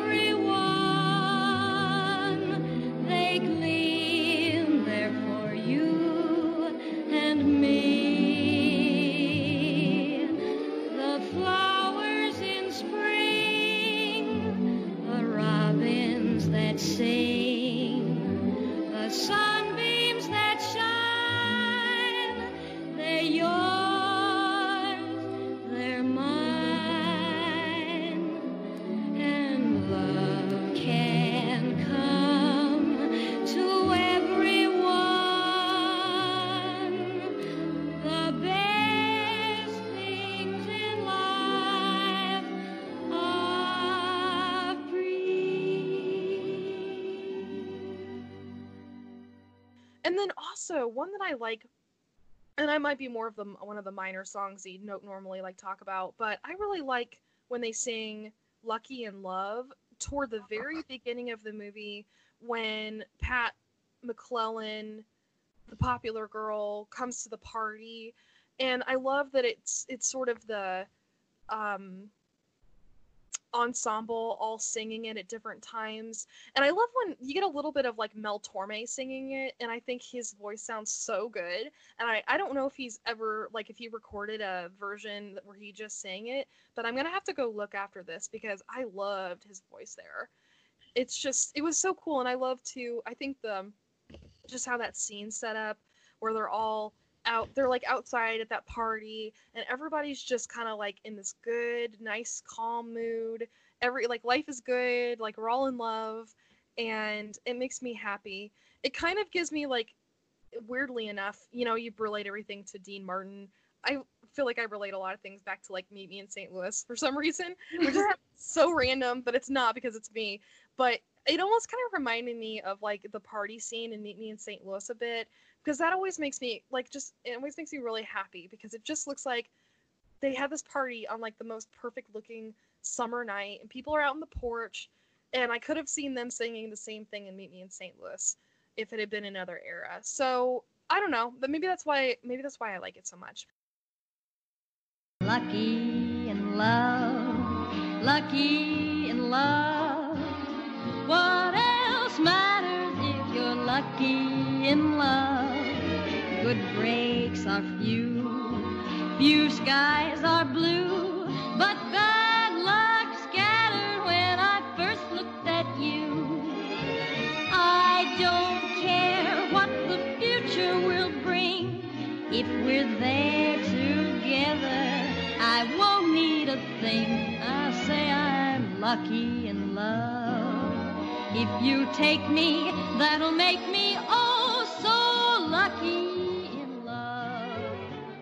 everyone. They gleam there for you and me. The flowers in spring, the robins that sing, the sunbeams that shine, they're yours, they're mine, and love can come to everyone. The best things in life are free. And then also one that I like, and I might be more of the one of the minor songs you don't normally like talk about, but I really like when they sing Lucky in Love toward the very beginning of the movie when Pat McClellan, the popular girl, comes to the party. And I love that it's it's sort of the um ensemble all singing it at different times. And I love when you get a little bit of like Mel Torme singing it, and I think his voice sounds so good. And I, I don't know if he's ever, like if he recorded a version where he just sang it, but I'm gonna have to go look after this because I loved his voice there. It's just, it was so cool. And I love to, I think the, just how that scene's set up where they're all out they're like outside at that party, and everybody's just kind of like in this good, nice, calm mood. Every like life is good, like we're all in love, and it makes me happy. It kind of gives me like, weirdly enough, you know, you relate everything to Dean Martin. I feel like I relate a lot of things back to like Meet Me in Saint Louis for some reason, which is so random, but it's not because it's me. But it almost kind of reminded me of like the party scene in Meet Me in Saint Louis a bit, because that always makes me like just it always makes me really happy, because it just looks like they had this party on like the most perfect looking summer night, and people are out on the porch, and I could have seen them singing the same thing in Meet Me in Saint Louis if it had been another era. So I don't know, but maybe that's why maybe that's why I like it so much. Lucky in love, lucky in love. What else matters if you're lucky in love? Good breaks are few, few skies are blue, but bad luck scattered when I first looked at you. I don't care what the future will bring, if we're there together, I won't need a thing. I'll say I'm lucky in love. If you take me, that'll make me oh so lucky in love.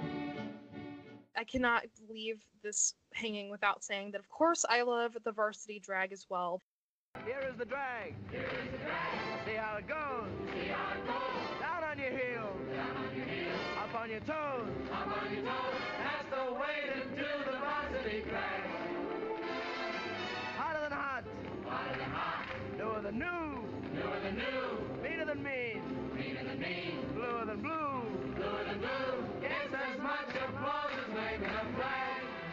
I cannot leave this hanging without saying that, of course, I love the Varsity Drag as well. Here is the drag. Here is the drag. See how it goes. See how it goes. Down on your heels. Down on your heels. Up on your toes. Up on your toes. That's the way to do the varsity drag. Hotter than hot. Hotter than hot. Newer than new. Newer than new. Meaner than mean. Meaner than mean. Bluer than blue. Bluer than blue. Gets as much applause as waving a flag.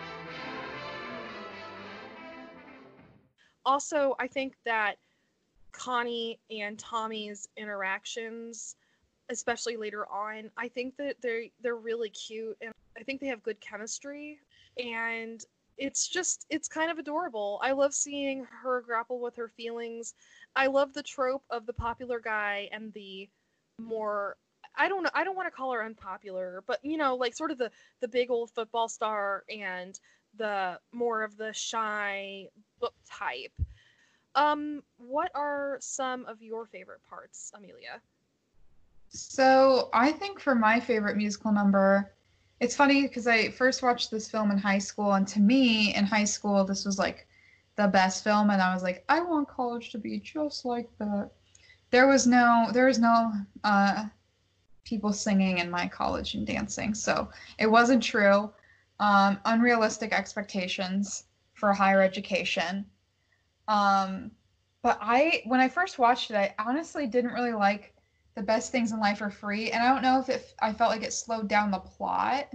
Also, I think that Connie and Tommy's interactions, especially later on, I think that they're they're really cute, and I think they have good chemistry, and it's just it's kind of adorable. I love seeing her grapple with her feelings. I love the trope of the popular guy and the more I don't know I don't want to call her unpopular, but you know, like sort of the the big old football star and the more of the shy book type. Um, what are some of your favorite parts, Amelia? So I think for my favorite musical number, it's funny because I first watched this film in high school, and to me in high school this was like the best film, and I was like, I want college to be just like that. There was no there was no uh people singing in my college and dancing, so it wasn't true. Um, unrealistic expectations for higher education. Um, but I, when I first watched it, I honestly didn't really like The Best Things in Life Are Free, and I don't know if it, I felt like it slowed down the plot,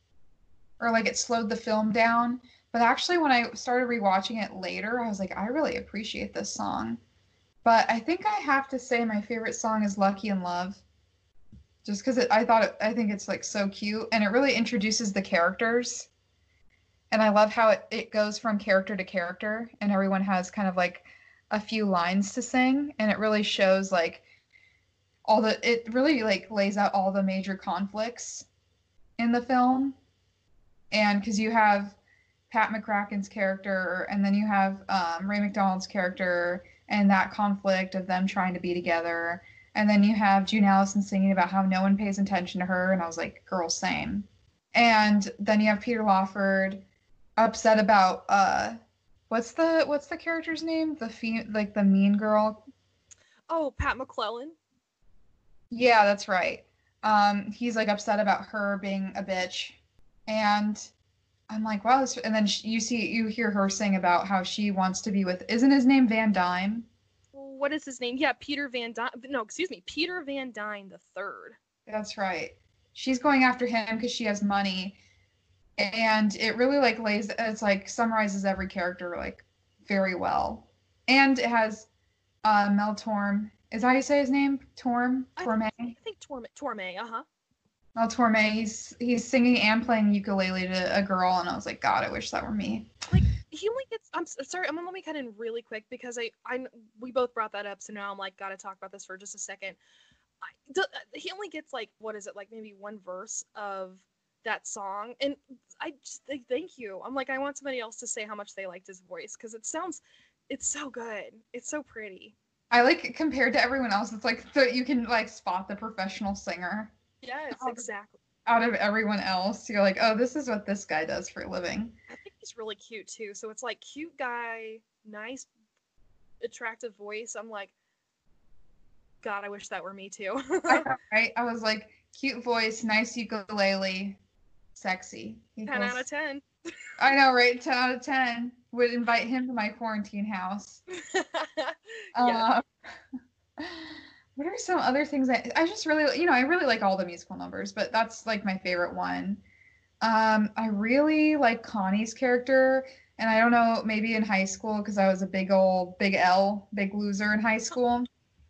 or like it slowed the film down. But actually, when I started rewatching it later, I was like, I really appreciate this song. But I think I have to say my favorite song is Lucky in Love. Just because I thought it, I think it's like so cute, and it really introduces the characters. And I love how it, it goes from character to character, and everyone has kind of like a few lines to sing, and it really shows like all the, it really like lays out all the major conflicts in the film. And because you have Pat McCracken's character, and then you have um, Ray McDonald's character, and that conflict of them trying to be together. And then you have June Allison singing about how no one pays attention to her, and I was like, girl, same. And then you have Peter Lawford upset about uh, what's the what's the character's name? The fe- like the mean girl. Oh, Pat McClellan. Yeah, that's right. Um, he's like upset about her being a bitch, and I'm like, wow. This... And then she, you see you hear her sing about how she wants to be with. Isn't his name Van Dyne? What is his name? Yeah, Peter Van Dyne. No, excuse me, Peter Van Dyne the third. That's right. She's going after him because she has money, and it really like lays. It's like summarizes every character like very well, and it has uh, Mel Torme. Is that how you say his name? Torme. Torme. I think, I think Torme. Torme. Uh huh. Mel Torme. He's he's singing and playing ukulele to a girl, and I was like, God, I wish that were me. Like. He only gets. I'm sorry. I'm gonna let me cut in really quick because I, I, we both brought that up. So now I'm like, gotta talk about this for just a second. I, the, he only gets like, what is it, like maybe one verse of that song, and I just like, thank you. I'm like, I want somebody else to say how much they liked his voice, because it sounds, it's so good. It's so pretty. I like, compared to everyone else, it's like, so you can like spot the professional singer. Yes, out exactly. Of, out of everyone else, you're like, oh, this is what this guy does for a living. I think he's really cute too. So it's like cute guy, nice, attractive voice. I'm like, God, I wish that were me too. I, right? I was like, cute voice, nice ukulele, sexy. ten out of ten. I know, right? ten out of ten. Would invite him to my quarantine house. Yeah. Uh, what are some other things I I just really, you know, I really like all the musical numbers, but that's like my favorite one. Um, I really like Connie's character, and I don't know, maybe in high school because I was a big old big L, big loser in high school.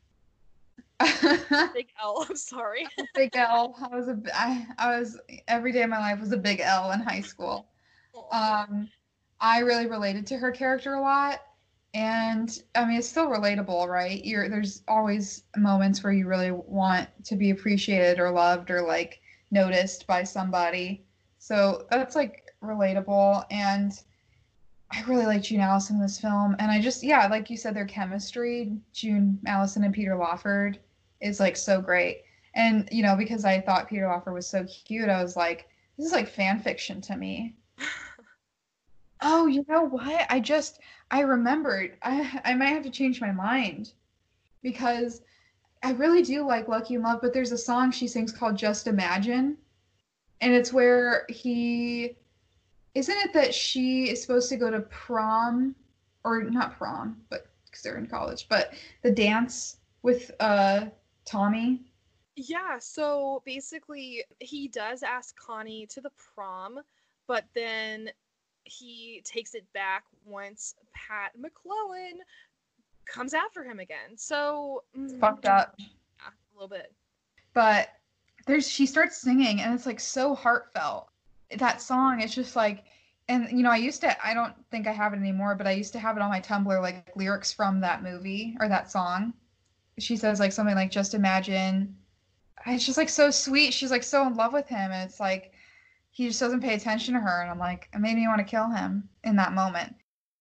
Big L. I'm sorry. Big L. I was a I, I was every day of my life was a big L in high school. Um, I really related to her character a lot, and I mean it's still relatable, right? You're there's always moments where you really want to be appreciated or loved or like noticed by somebody. So that's like relatable, and I really like June Allison in this film, and I just yeah, like you said, their chemistry, June Allison and Peter Lawford, is like so great. And you know, because I thought Peter Lawford was so cute, I was like, this is like fan fiction to me. Oh, you know what? I just I remembered. I I might have to change my mind because I really do like Lucky in Love, but there's a song she sings called Just Imagine. And it's where he isn't it that she is supposed to go to prom or not prom, but because they're in college, but the dance with uh Tommy. Yeah, so basically he does ask Connie to the prom, but then he takes it back once Pat McClellan comes after him again. So It's fucked up. Yeah, a little bit. But there's she starts singing and it's like so heartfelt. That song is just like, and you know, I used to I don't think I have it anymore, but I used to have it on my Tumblr, like lyrics from that movie or that song. She says like something like just imagine. It's just like so sweet. She's like so in love with him, and it's like he just doesn't pay attention to her, and I'm like, it made me want to kill him in that moment.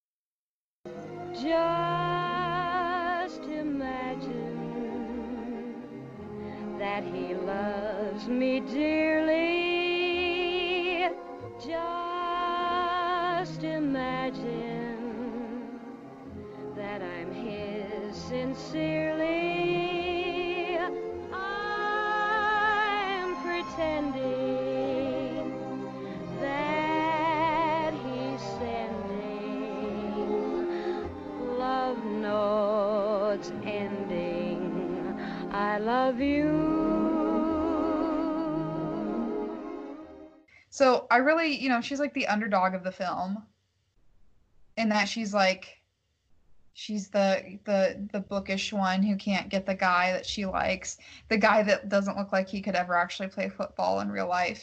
Just imagine that he loves me dearly. Just imagine that I'm his sincerely. I'm pretending that he's sending love notes ending, I love you. So I really, you know, she's like the underdog of the film in that she's like, she's the the the bookish one who can't get the guy that she likes, the guy that doesn't look like he could ever actually play football in real life.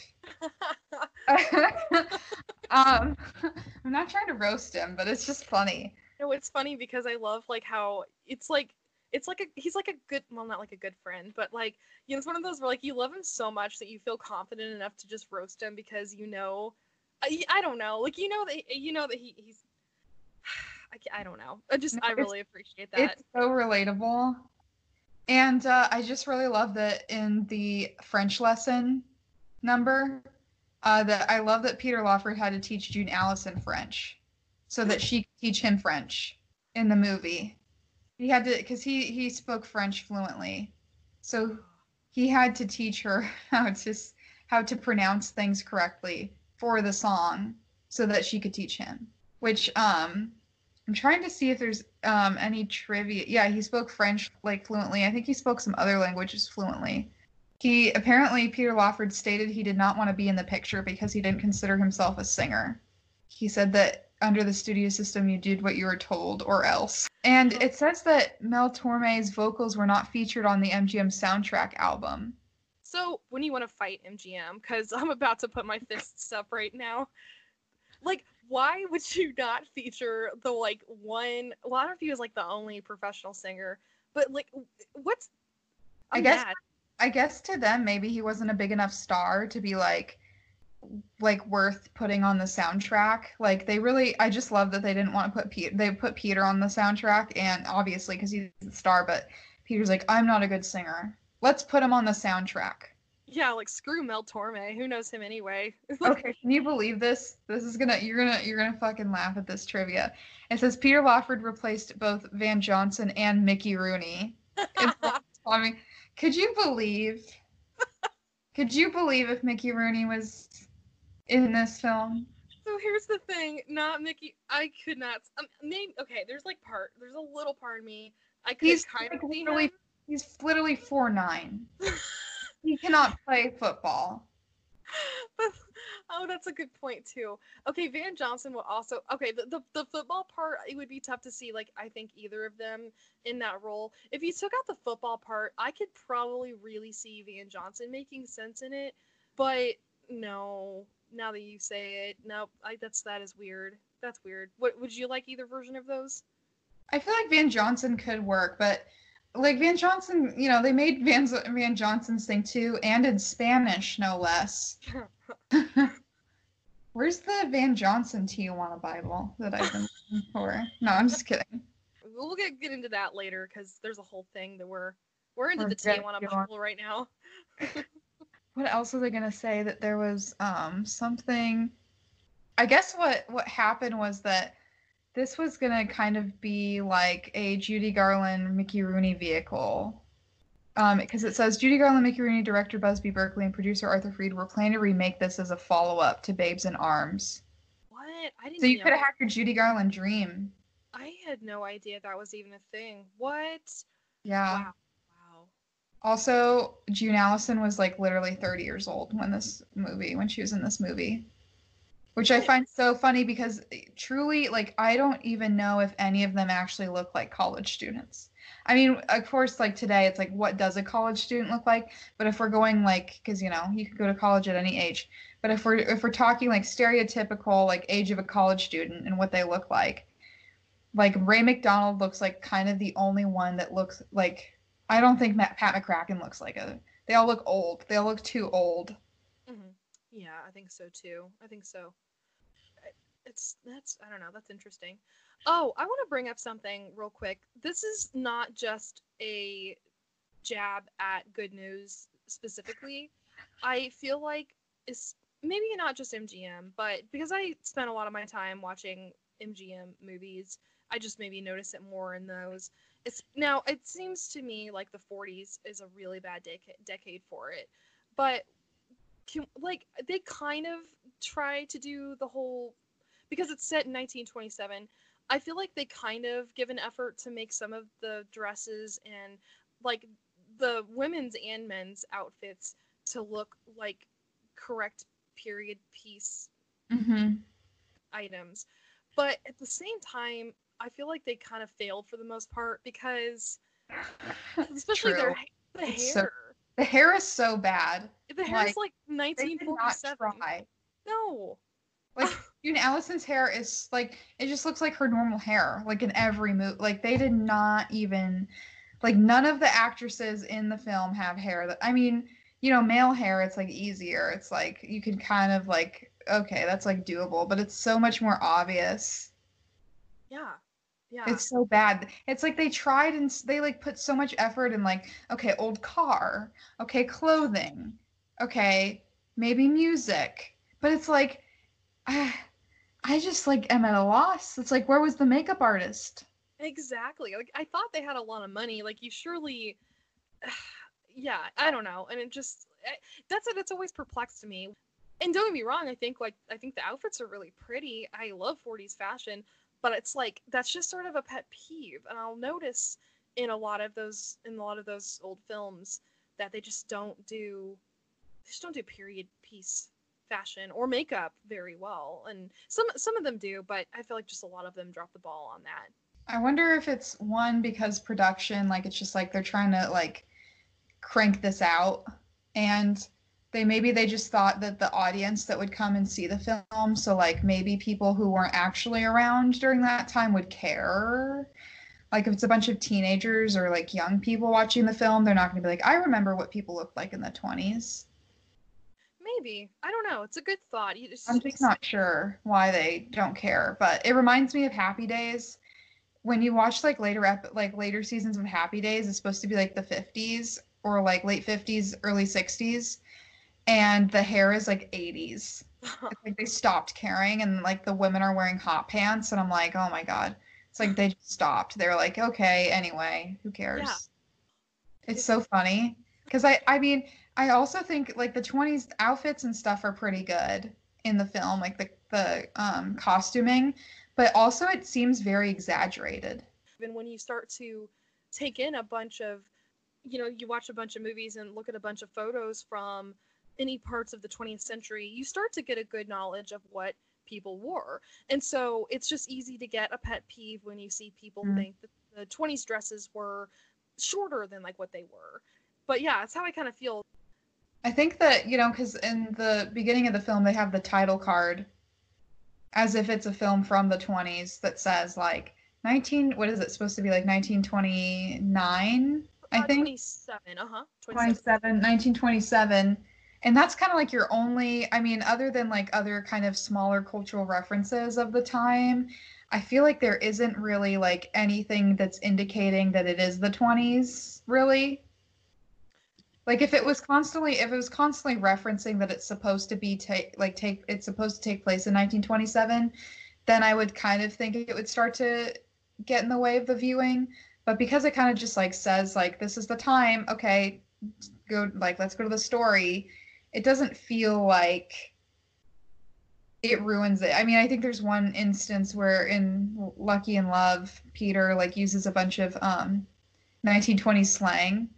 um, I'm not trying to roast him, but it's just funny. No, it's funny because I love like how it's like it's like a he's like a good well not like a good friend, but like you know it's one of those where like you love him so much that you feel confident enough to just roast him because you know I, I don't know like you know that you know that he he's I, I don't know I just No, I really appreciate that. It's so relatable, and uh, I just really love that in the French lesson number uh, that I love that Peter Lawford had to teach June Allison French so that she could teach him French in the movie. He had to, because he, he spoke French fluently. So he had to teach her how to, how to pronounce things correctly for the song so that she could teach him. Which, um, I'm trying to see if there's um, any trivia. Yeah, he spoke French, like, fluently. I think he spoke some other languages fluently. He, apparently, Peter Lawford stated he did not want to be in the picture because he didn't consider himself a singer. He said that under the studio system, you did what you were told or else. And it says that Mel Torme's vocals were not featured on the M G M soundtrack album. So when you want to fight M G M, because I'm about to put my fists up right now, like why would you not feature the like one? Well, I don't know if he was like the only professional singer, but like what's? I'm I guess mad. I guess to them, maybe he wasn't a big enough star to be like, like worth putting on the soundtrack. Like they really, I just love that they didn't want to put Peter. They put Peter on the soundtrack, and obviously because he's the star. But Peter's like, I'm not a good singer. Let's put him on the soundtrack. Yeah, like screw Mel Torme. Who knows him anyway? Okay, can you believe this? This is gonna you're gonna you're gonna fucking laugh at this trivia. It says Peter Lawford replaced both Van Johnson and Mickey Rooney. I mean, could you believe? Could you believe if Mickey Rooney was in this film? So here's the thing, not Mickey. I could not. Um, name. Okay, there's like part. There's a little part of me. I could He's kind like of see literally, him. he's literally four nine. He cannot play football. But, oh, that's a good point too. Okay, Van Johnson will also. Okay, the, the the football part, it would be tough to see. Like I think either of them in that role. If you took out the football part, I could probably really see Van Johnson making sense in it. But no, now that you say it, no, I that's that is weird. That's weird. What would you like either version of those? I feel like Van Johnson could work, but like Van Johnson, you know, they made Van Van Johnson's thing too, and in Spanish, no less. Where's the Van Johnson Tijuana Bible that I've been looking for? No, I'm just kidding. We'll get get into that later because there's a whole thing that we're we're into We're the getting Tijuana to Bible right now. What else are they gonna say? That there was um something. I guess what what happened was that this was gonna kind of be like a Judy Garland, Mickey Rooney vehicle. Um, because it says Judy Garland, Mickey Rooney, director Busby Berkeley, and producer Arthur Freed were planning to remake this as a follow-up to Babes in Arms. What? I didn't So you know. could have had your Judy Garland dream. I had no idea that was even a thing. What? Yeah. Wow. Wow. Also, June Allison was like literally thirty years old when this movie, when she was in this movie. Which I find so funny because truly, like, I don't even know if any of them actually look like college students. I mean, of course, like today, it's like, what does a college student look like? But if we're going like, because you know, you could go to college at any age. But if we're if we're talking like stereotypical like age of a college student and what they look like, like Ray McDonald looks like kind of the only one that looks like. I don't think Matt, Pat McCracken looks like a. They all look old. They all look too old. Mm-hmm. Yeah, I think so too. I think so. It's that's I don't know. That's interesting. Oh, I want to bring up something real quick. This is not just a jab at Good News specifically. I feel like it's maybe not just M G M, but because I spent a lot of my time watching M G M movies, I just maybe notice it more in those. It's now it seems to me like the forties is a really bad dec- decade for it, but can, like they kind of try to do the whole. Because it's set in nineteen twenty-seven, I feel like they kind of give an effort to make some of the dresses and like the women's and men's outfits to look like correct period piece Mm-hmm. items. But at the same time, I feel like they kind of failed for the most part because especially True. their the It's hair. so- the hair is so bad. The hair is like, like They nineteen did not forty-seven. try. No. Like June Allison's hair is like it just looks like her normal hair, like in every movie. Like they did not even like none of the actresses in the film have hair that I mean, you know, male hair it's like easier. It's like you can kind of like okay, that's like doable, but it's so much more obvious. Yeah. Yeah. It's so bad. It's like they tried and s- they like put so much effort in like okay, old car, okay, clothing, okay, maybe music, but it's like I, I just like am at a loss. It's like where was the makeup artist? Exactly. Like I thought they had a lot of money. Like you surely, yeah. I don't know. And it just I, that's that's always perplexed to me. And don't get me wrong. I think like I think the outfits are really pretty. I love forties fashion, but it's like that's just sort of a pet peeve. And I'll notice in a lot of those in a lot of those old films that they just don't do, they just don't do period piece fashion or makeup very well, and some some of them do, but I feel like just a lot of them drop the ball on that. I wonder if it's one because production, like it's just like they're trying to like crank this out, and they maybe they just thought that the audience that would come and see the film, so like maybe people who weren't actually around during that time would care. like if it's a bunch of teenagers or like young people watching the film, they're not going to be like, I remember what people looked like in the twenties. Maybe. I don't know. It's a good thought. You just, I'm just not sure why they don't care, but it reminds me of Happy Days. When you watch like later ep- like later seasons of Happy Days, it's supposed to be like the fifties or like late fifties, early sixties, and the hair is like eighties. It's like they stopped caring, and like the women are wearing hot pants, and I'm like, oh my god. It's like they just stopped. They're like, okay, anyway, who cares? Yeah. It's so funny because I I mean I also think like the twenties outfits and stuff are pretty good in the film, like the the um, costuming, but also it seems very exaggerated. And when you start to take in a bunch of, you know, you watch a bunch of movies and look at a bunch of photos from any parts of the twentieth century, you start to get a good knowledge of what people wore. And so it's just easy to get a pet peeve when you see people mm. think that the twenties dresses were shorter than like what they were. But yeah, that's how I kind of feel. I think that, you know, because in the beginning of the film, they have the title card as if it's a film from the twenties that says like nineteen, what is it supposed to be, like nineteen twenty-nine, I uh, think? twenty-seven, uh-huh. twenty-seven, nineteen twenty-seven. And that's kind of like your only, I mean, other than like other kind of smaller cultural references of the time, I feel like there isn't really like anything that's indicating that it is the twenties, really. Like if it was constantly, if it was constantly referencing that it's supposed to be take, like take, it's supposed to take place in nineteen twenty-seven, then I would kind of think it would start to get in the way of the viewing. But because it kind of just like says like, this is the time, okay, go, like, let's go to the story. It doesn't feel like it ruins it. I mean, I think there's one instance where in Lucky in Love, Peter like uses a bunch of um, nineteen twenties slang.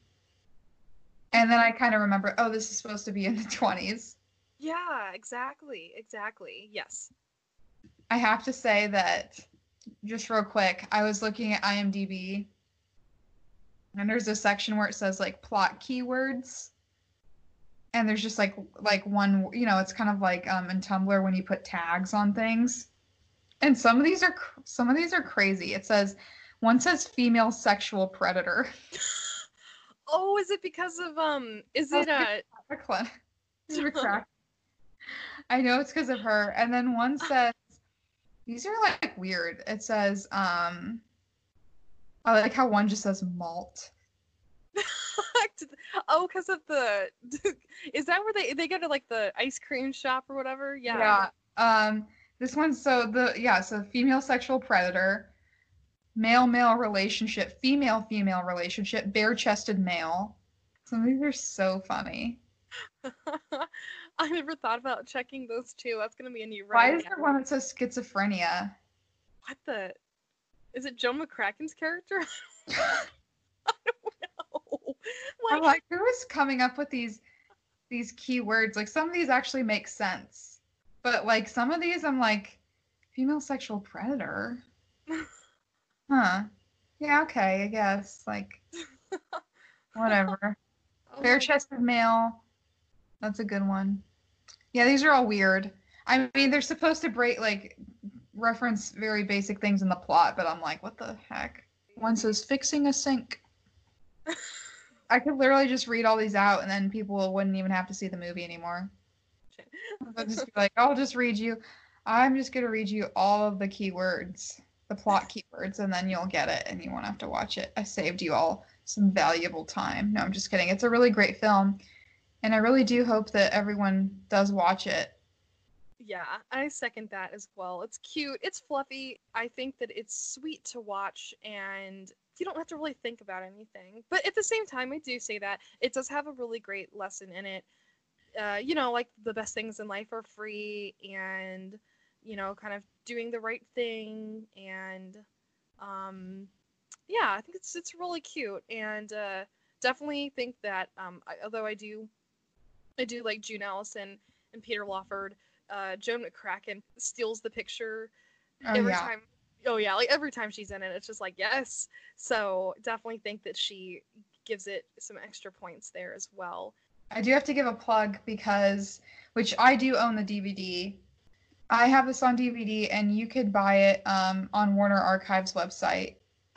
And then I kind of remember, oh, this is supposed to be in the twenties. Yeah, exactly. Exactly. Yes. I have to say that, just real quick, I was looking at IMDb, and there's a section where it says, like, plot keywords. And there's just, like, like one, you know, it's kind of like um, in Tumblr when you put tags on things. And some of these are, some of these are crazy. It says, one says female sexual predator. Oh, is it because of, um, is it, uh... I know it's because of her. And then one says, these are, like, weird. It says, um, I like how one just says malt. Oh, because of the, is that where they, they go to, like, the ice cream shop or whatever? Yeah. Yeah. Um, this one's, so, the, yeah, so female sexual predator, male-male relationship, female-female relationship, bare-chested male. Some of these are so funny. I never thought about checking those two. That's going to be a new Why is there one that says schizophrenia? What the? Is it Joe McCracken's character? I don't know. Like, I'm like, who is coming up with these these keywords? Like, some of these actually make sense. But, like, some of these, I'm like, female sexual predator? Huh. Yeah, okay, I guess. Like, whatever. Oh, bare-chested male. That's a good one. Yeah, these are all weird. I mean, they're supposed to break, like, reference very basic things in the plot, but I'm like, what the heck? One says, fixing a sink. I could literally just read all these out, and then people wouldn't even have to see the movie anymore. I'll just be like, I'll just read you. I'm just going to read you all of the keywords, the plot keywords, and then you'll get it, and you won't have to watch it. I saved you all some valuable time. No, I'm just kidding. It's a really great film. And I really do hope that everyone does watch it. Yeah, I second that as well. It's cute. It's fluffy. I think that it's sweet to watch, and you don't have to really think about anything. But at the same time, I do say that it does have a really great lesson in it. Uh, you know, like the best things in life are free, and, you know, kind of doing the right thing. And, um, yeah, I think it's it's really cute. And uh, definitely think that, um, I, although I do... I do like June Allison and Peter Lawford. Uh, Joan McCracken steals the picture oh, every yeah. time. Oh yeah, like every time she's in it, it's just like yes. So definitely think that she gives it some extra points there as well. I do have to give a plug because, which I do own the D V D. I have this on D V D, and you could buy it um, on Warner Archives website.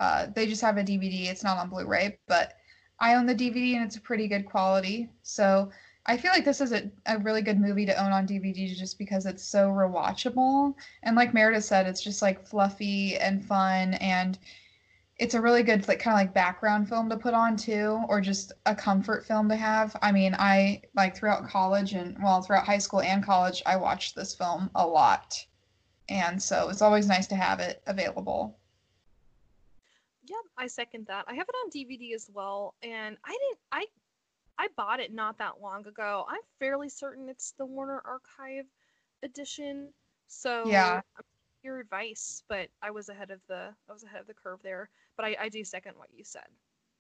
Uh, they just have a D V D. It's not on Blu-ray, but I own the D V D and it's a pretty good quality. So I feel like this is a, a really good movie to own on D V D just because it's so rewatchable. And like Meredith said, it's just like fluffy and fun, and it's a really good like kind of like background film to put on too, or just a comfort film to have. I mean, I like throughout college and well, throughout high school and college, I watched this film a lot. And so it's always nice to have it available. Yeah, I second that. I have it on D V D as well, and I didn't I I bought it not that long ago. I'm fairly certain it's the Warner Archive edition. So Yeah. your advice, but I was ahead of the I was ahead of the curve there. But I, I do second what you said.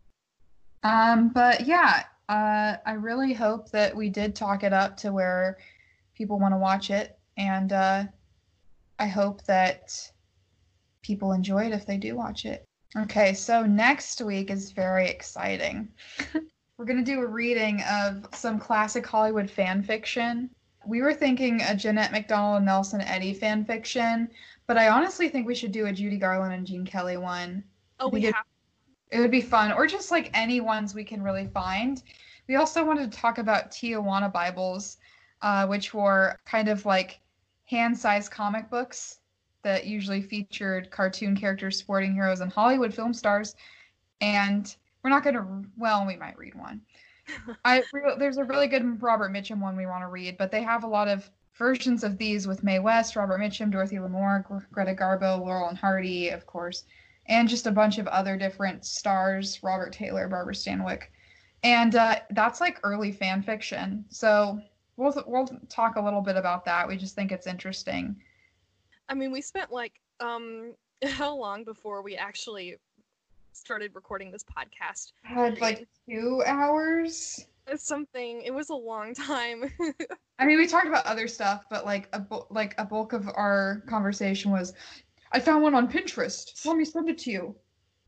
Um, but yeah, uh, I really hope that we did talk it up to where people want to watch it, and uh, I hope that people enjoy it if they do watch it. Okay, so next week is very exciting. We're going to do a reading of some classic Hollywood fan fiction. We were thinking a Jeanette MacDonald and Nelson Eddy fan fiction, but I honestly think we should do a Judy Garland and Gene Kelly one. Oh, we it, have. It would be fun, or just like any ones we can really find. We also wanted to talk about Tijuana Bibles, uh, which were kind of like hand-sized comic books that usually featured cartoon characters, sporting heroes, and Hollywood film stars. And we're not going to, well, we might read one. I There's a really good Robert Mitchum one we want to read, but they have a lot of versions of these with Mae West, Robert Mitchum, Dorothy Lamour, Gre- Greta Garbo, Laurel and Hardy, of course, and just a bunch of other different stars, Robert Taylor, Barbara Stanwyck. And uh, that's like early fan fiction. So we'll we'll talk a little bit about that. We just think it's interesting. I mean, we spent like um how long before we actually started recording this podcast? Had like two hours. It's something. It was a long time. I mean, we talked about other stuff, but like a bu- like a bulk of our conversation was, I found one on Pinterest. Let me send it to you.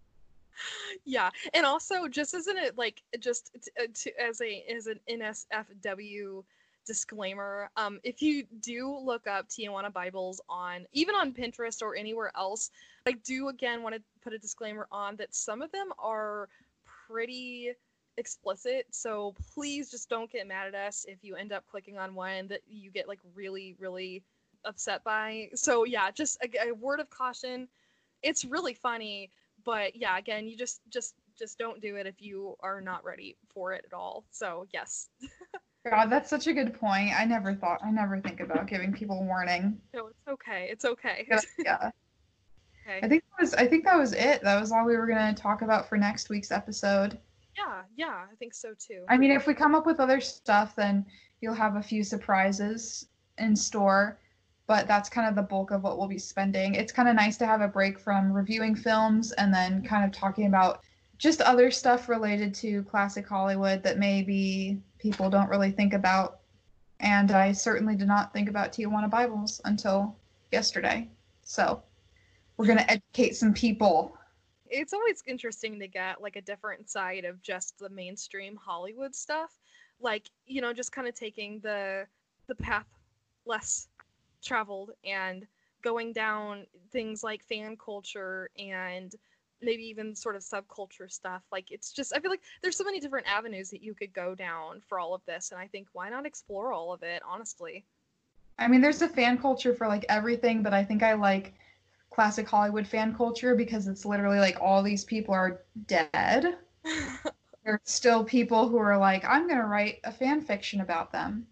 Yeah, and also just isn't it like just t- to, as a as an N S F W disclaimer, um, if you do look up Tijuana Bibles on even on Pinterest or anywhere else, I do again want to put a disclaimer on that some of them are pretty explicit, so please just don't get mad at us if you end up clicking on one that you get like really really upset by. So yeah, just a, a word of caution. It's really funny, but yeah, again, you just just just don't do it if you are not ready for it at all. So yes. God, that's such a good point. I never thought, I never think about giving people warning. No, it's okay. It's okay. Yeah. Okay. I think that was, I think that was it. That was all we were going to talk about for next week's episode. Yeah, yeah, I think so too. I mean, if we come up with other stuff, then you'll have a few surprises in store, but that's kind of the bulk of what we'll be spending. It's kind of nice to have a break from reviewing films and then kind of talking about just other stuff related to classic Hollywood that maybe people don't really think about. And I certainly did not think about Tijuana Bibles until yesterday. So we're going to educate some people. It's always interesting to get like a different side of just the mainstream Hollywood stuff. Like, you know, just kind of taking the the path less traveled and going down things like fan culture and maybe even sort of subculture stuff. Like, it's just, I feel like there's so many different avenues that you could go down for all of this, and I think why not explore all of it, honestly. I mean, there's a fan culture for like everything, but I think I like classic Hollywood fan culture because it's literally like all these people are dead. There's still people who are like, I'm gonna write a fan fiction about them.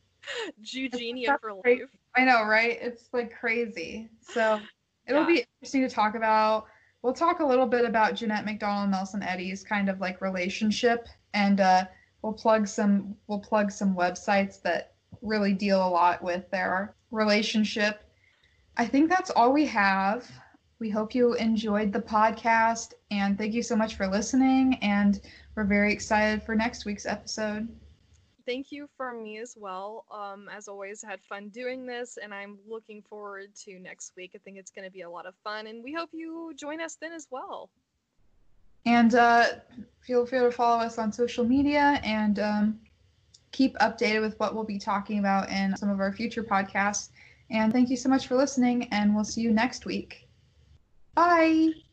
Eugenia for life. I know, right? It's like crazy. So it'll Yeah. be interesting to talk about. We'll talk a little bit about Jeanette MacDonald and Nelson Eddy's kind of like relationship, and uh, we'll plug some we'll plug some websites that really deal a lot with their relationship. I think that's all we have. We hope you enjoyed the podcast, and thank you so much for listening, and we're very excited for next week's episode. Thank you from me as well. Um, as always, had fun doing this, and I'm looking forward to next week. I think it's going to be a lot of fun, and we hope you join us then as well. And uh, feel free to follow us on social media and um, keep updated with what we'll be talking about in some of our future podcasts. And thank you so much for listening, and we'll see you next week. Bye!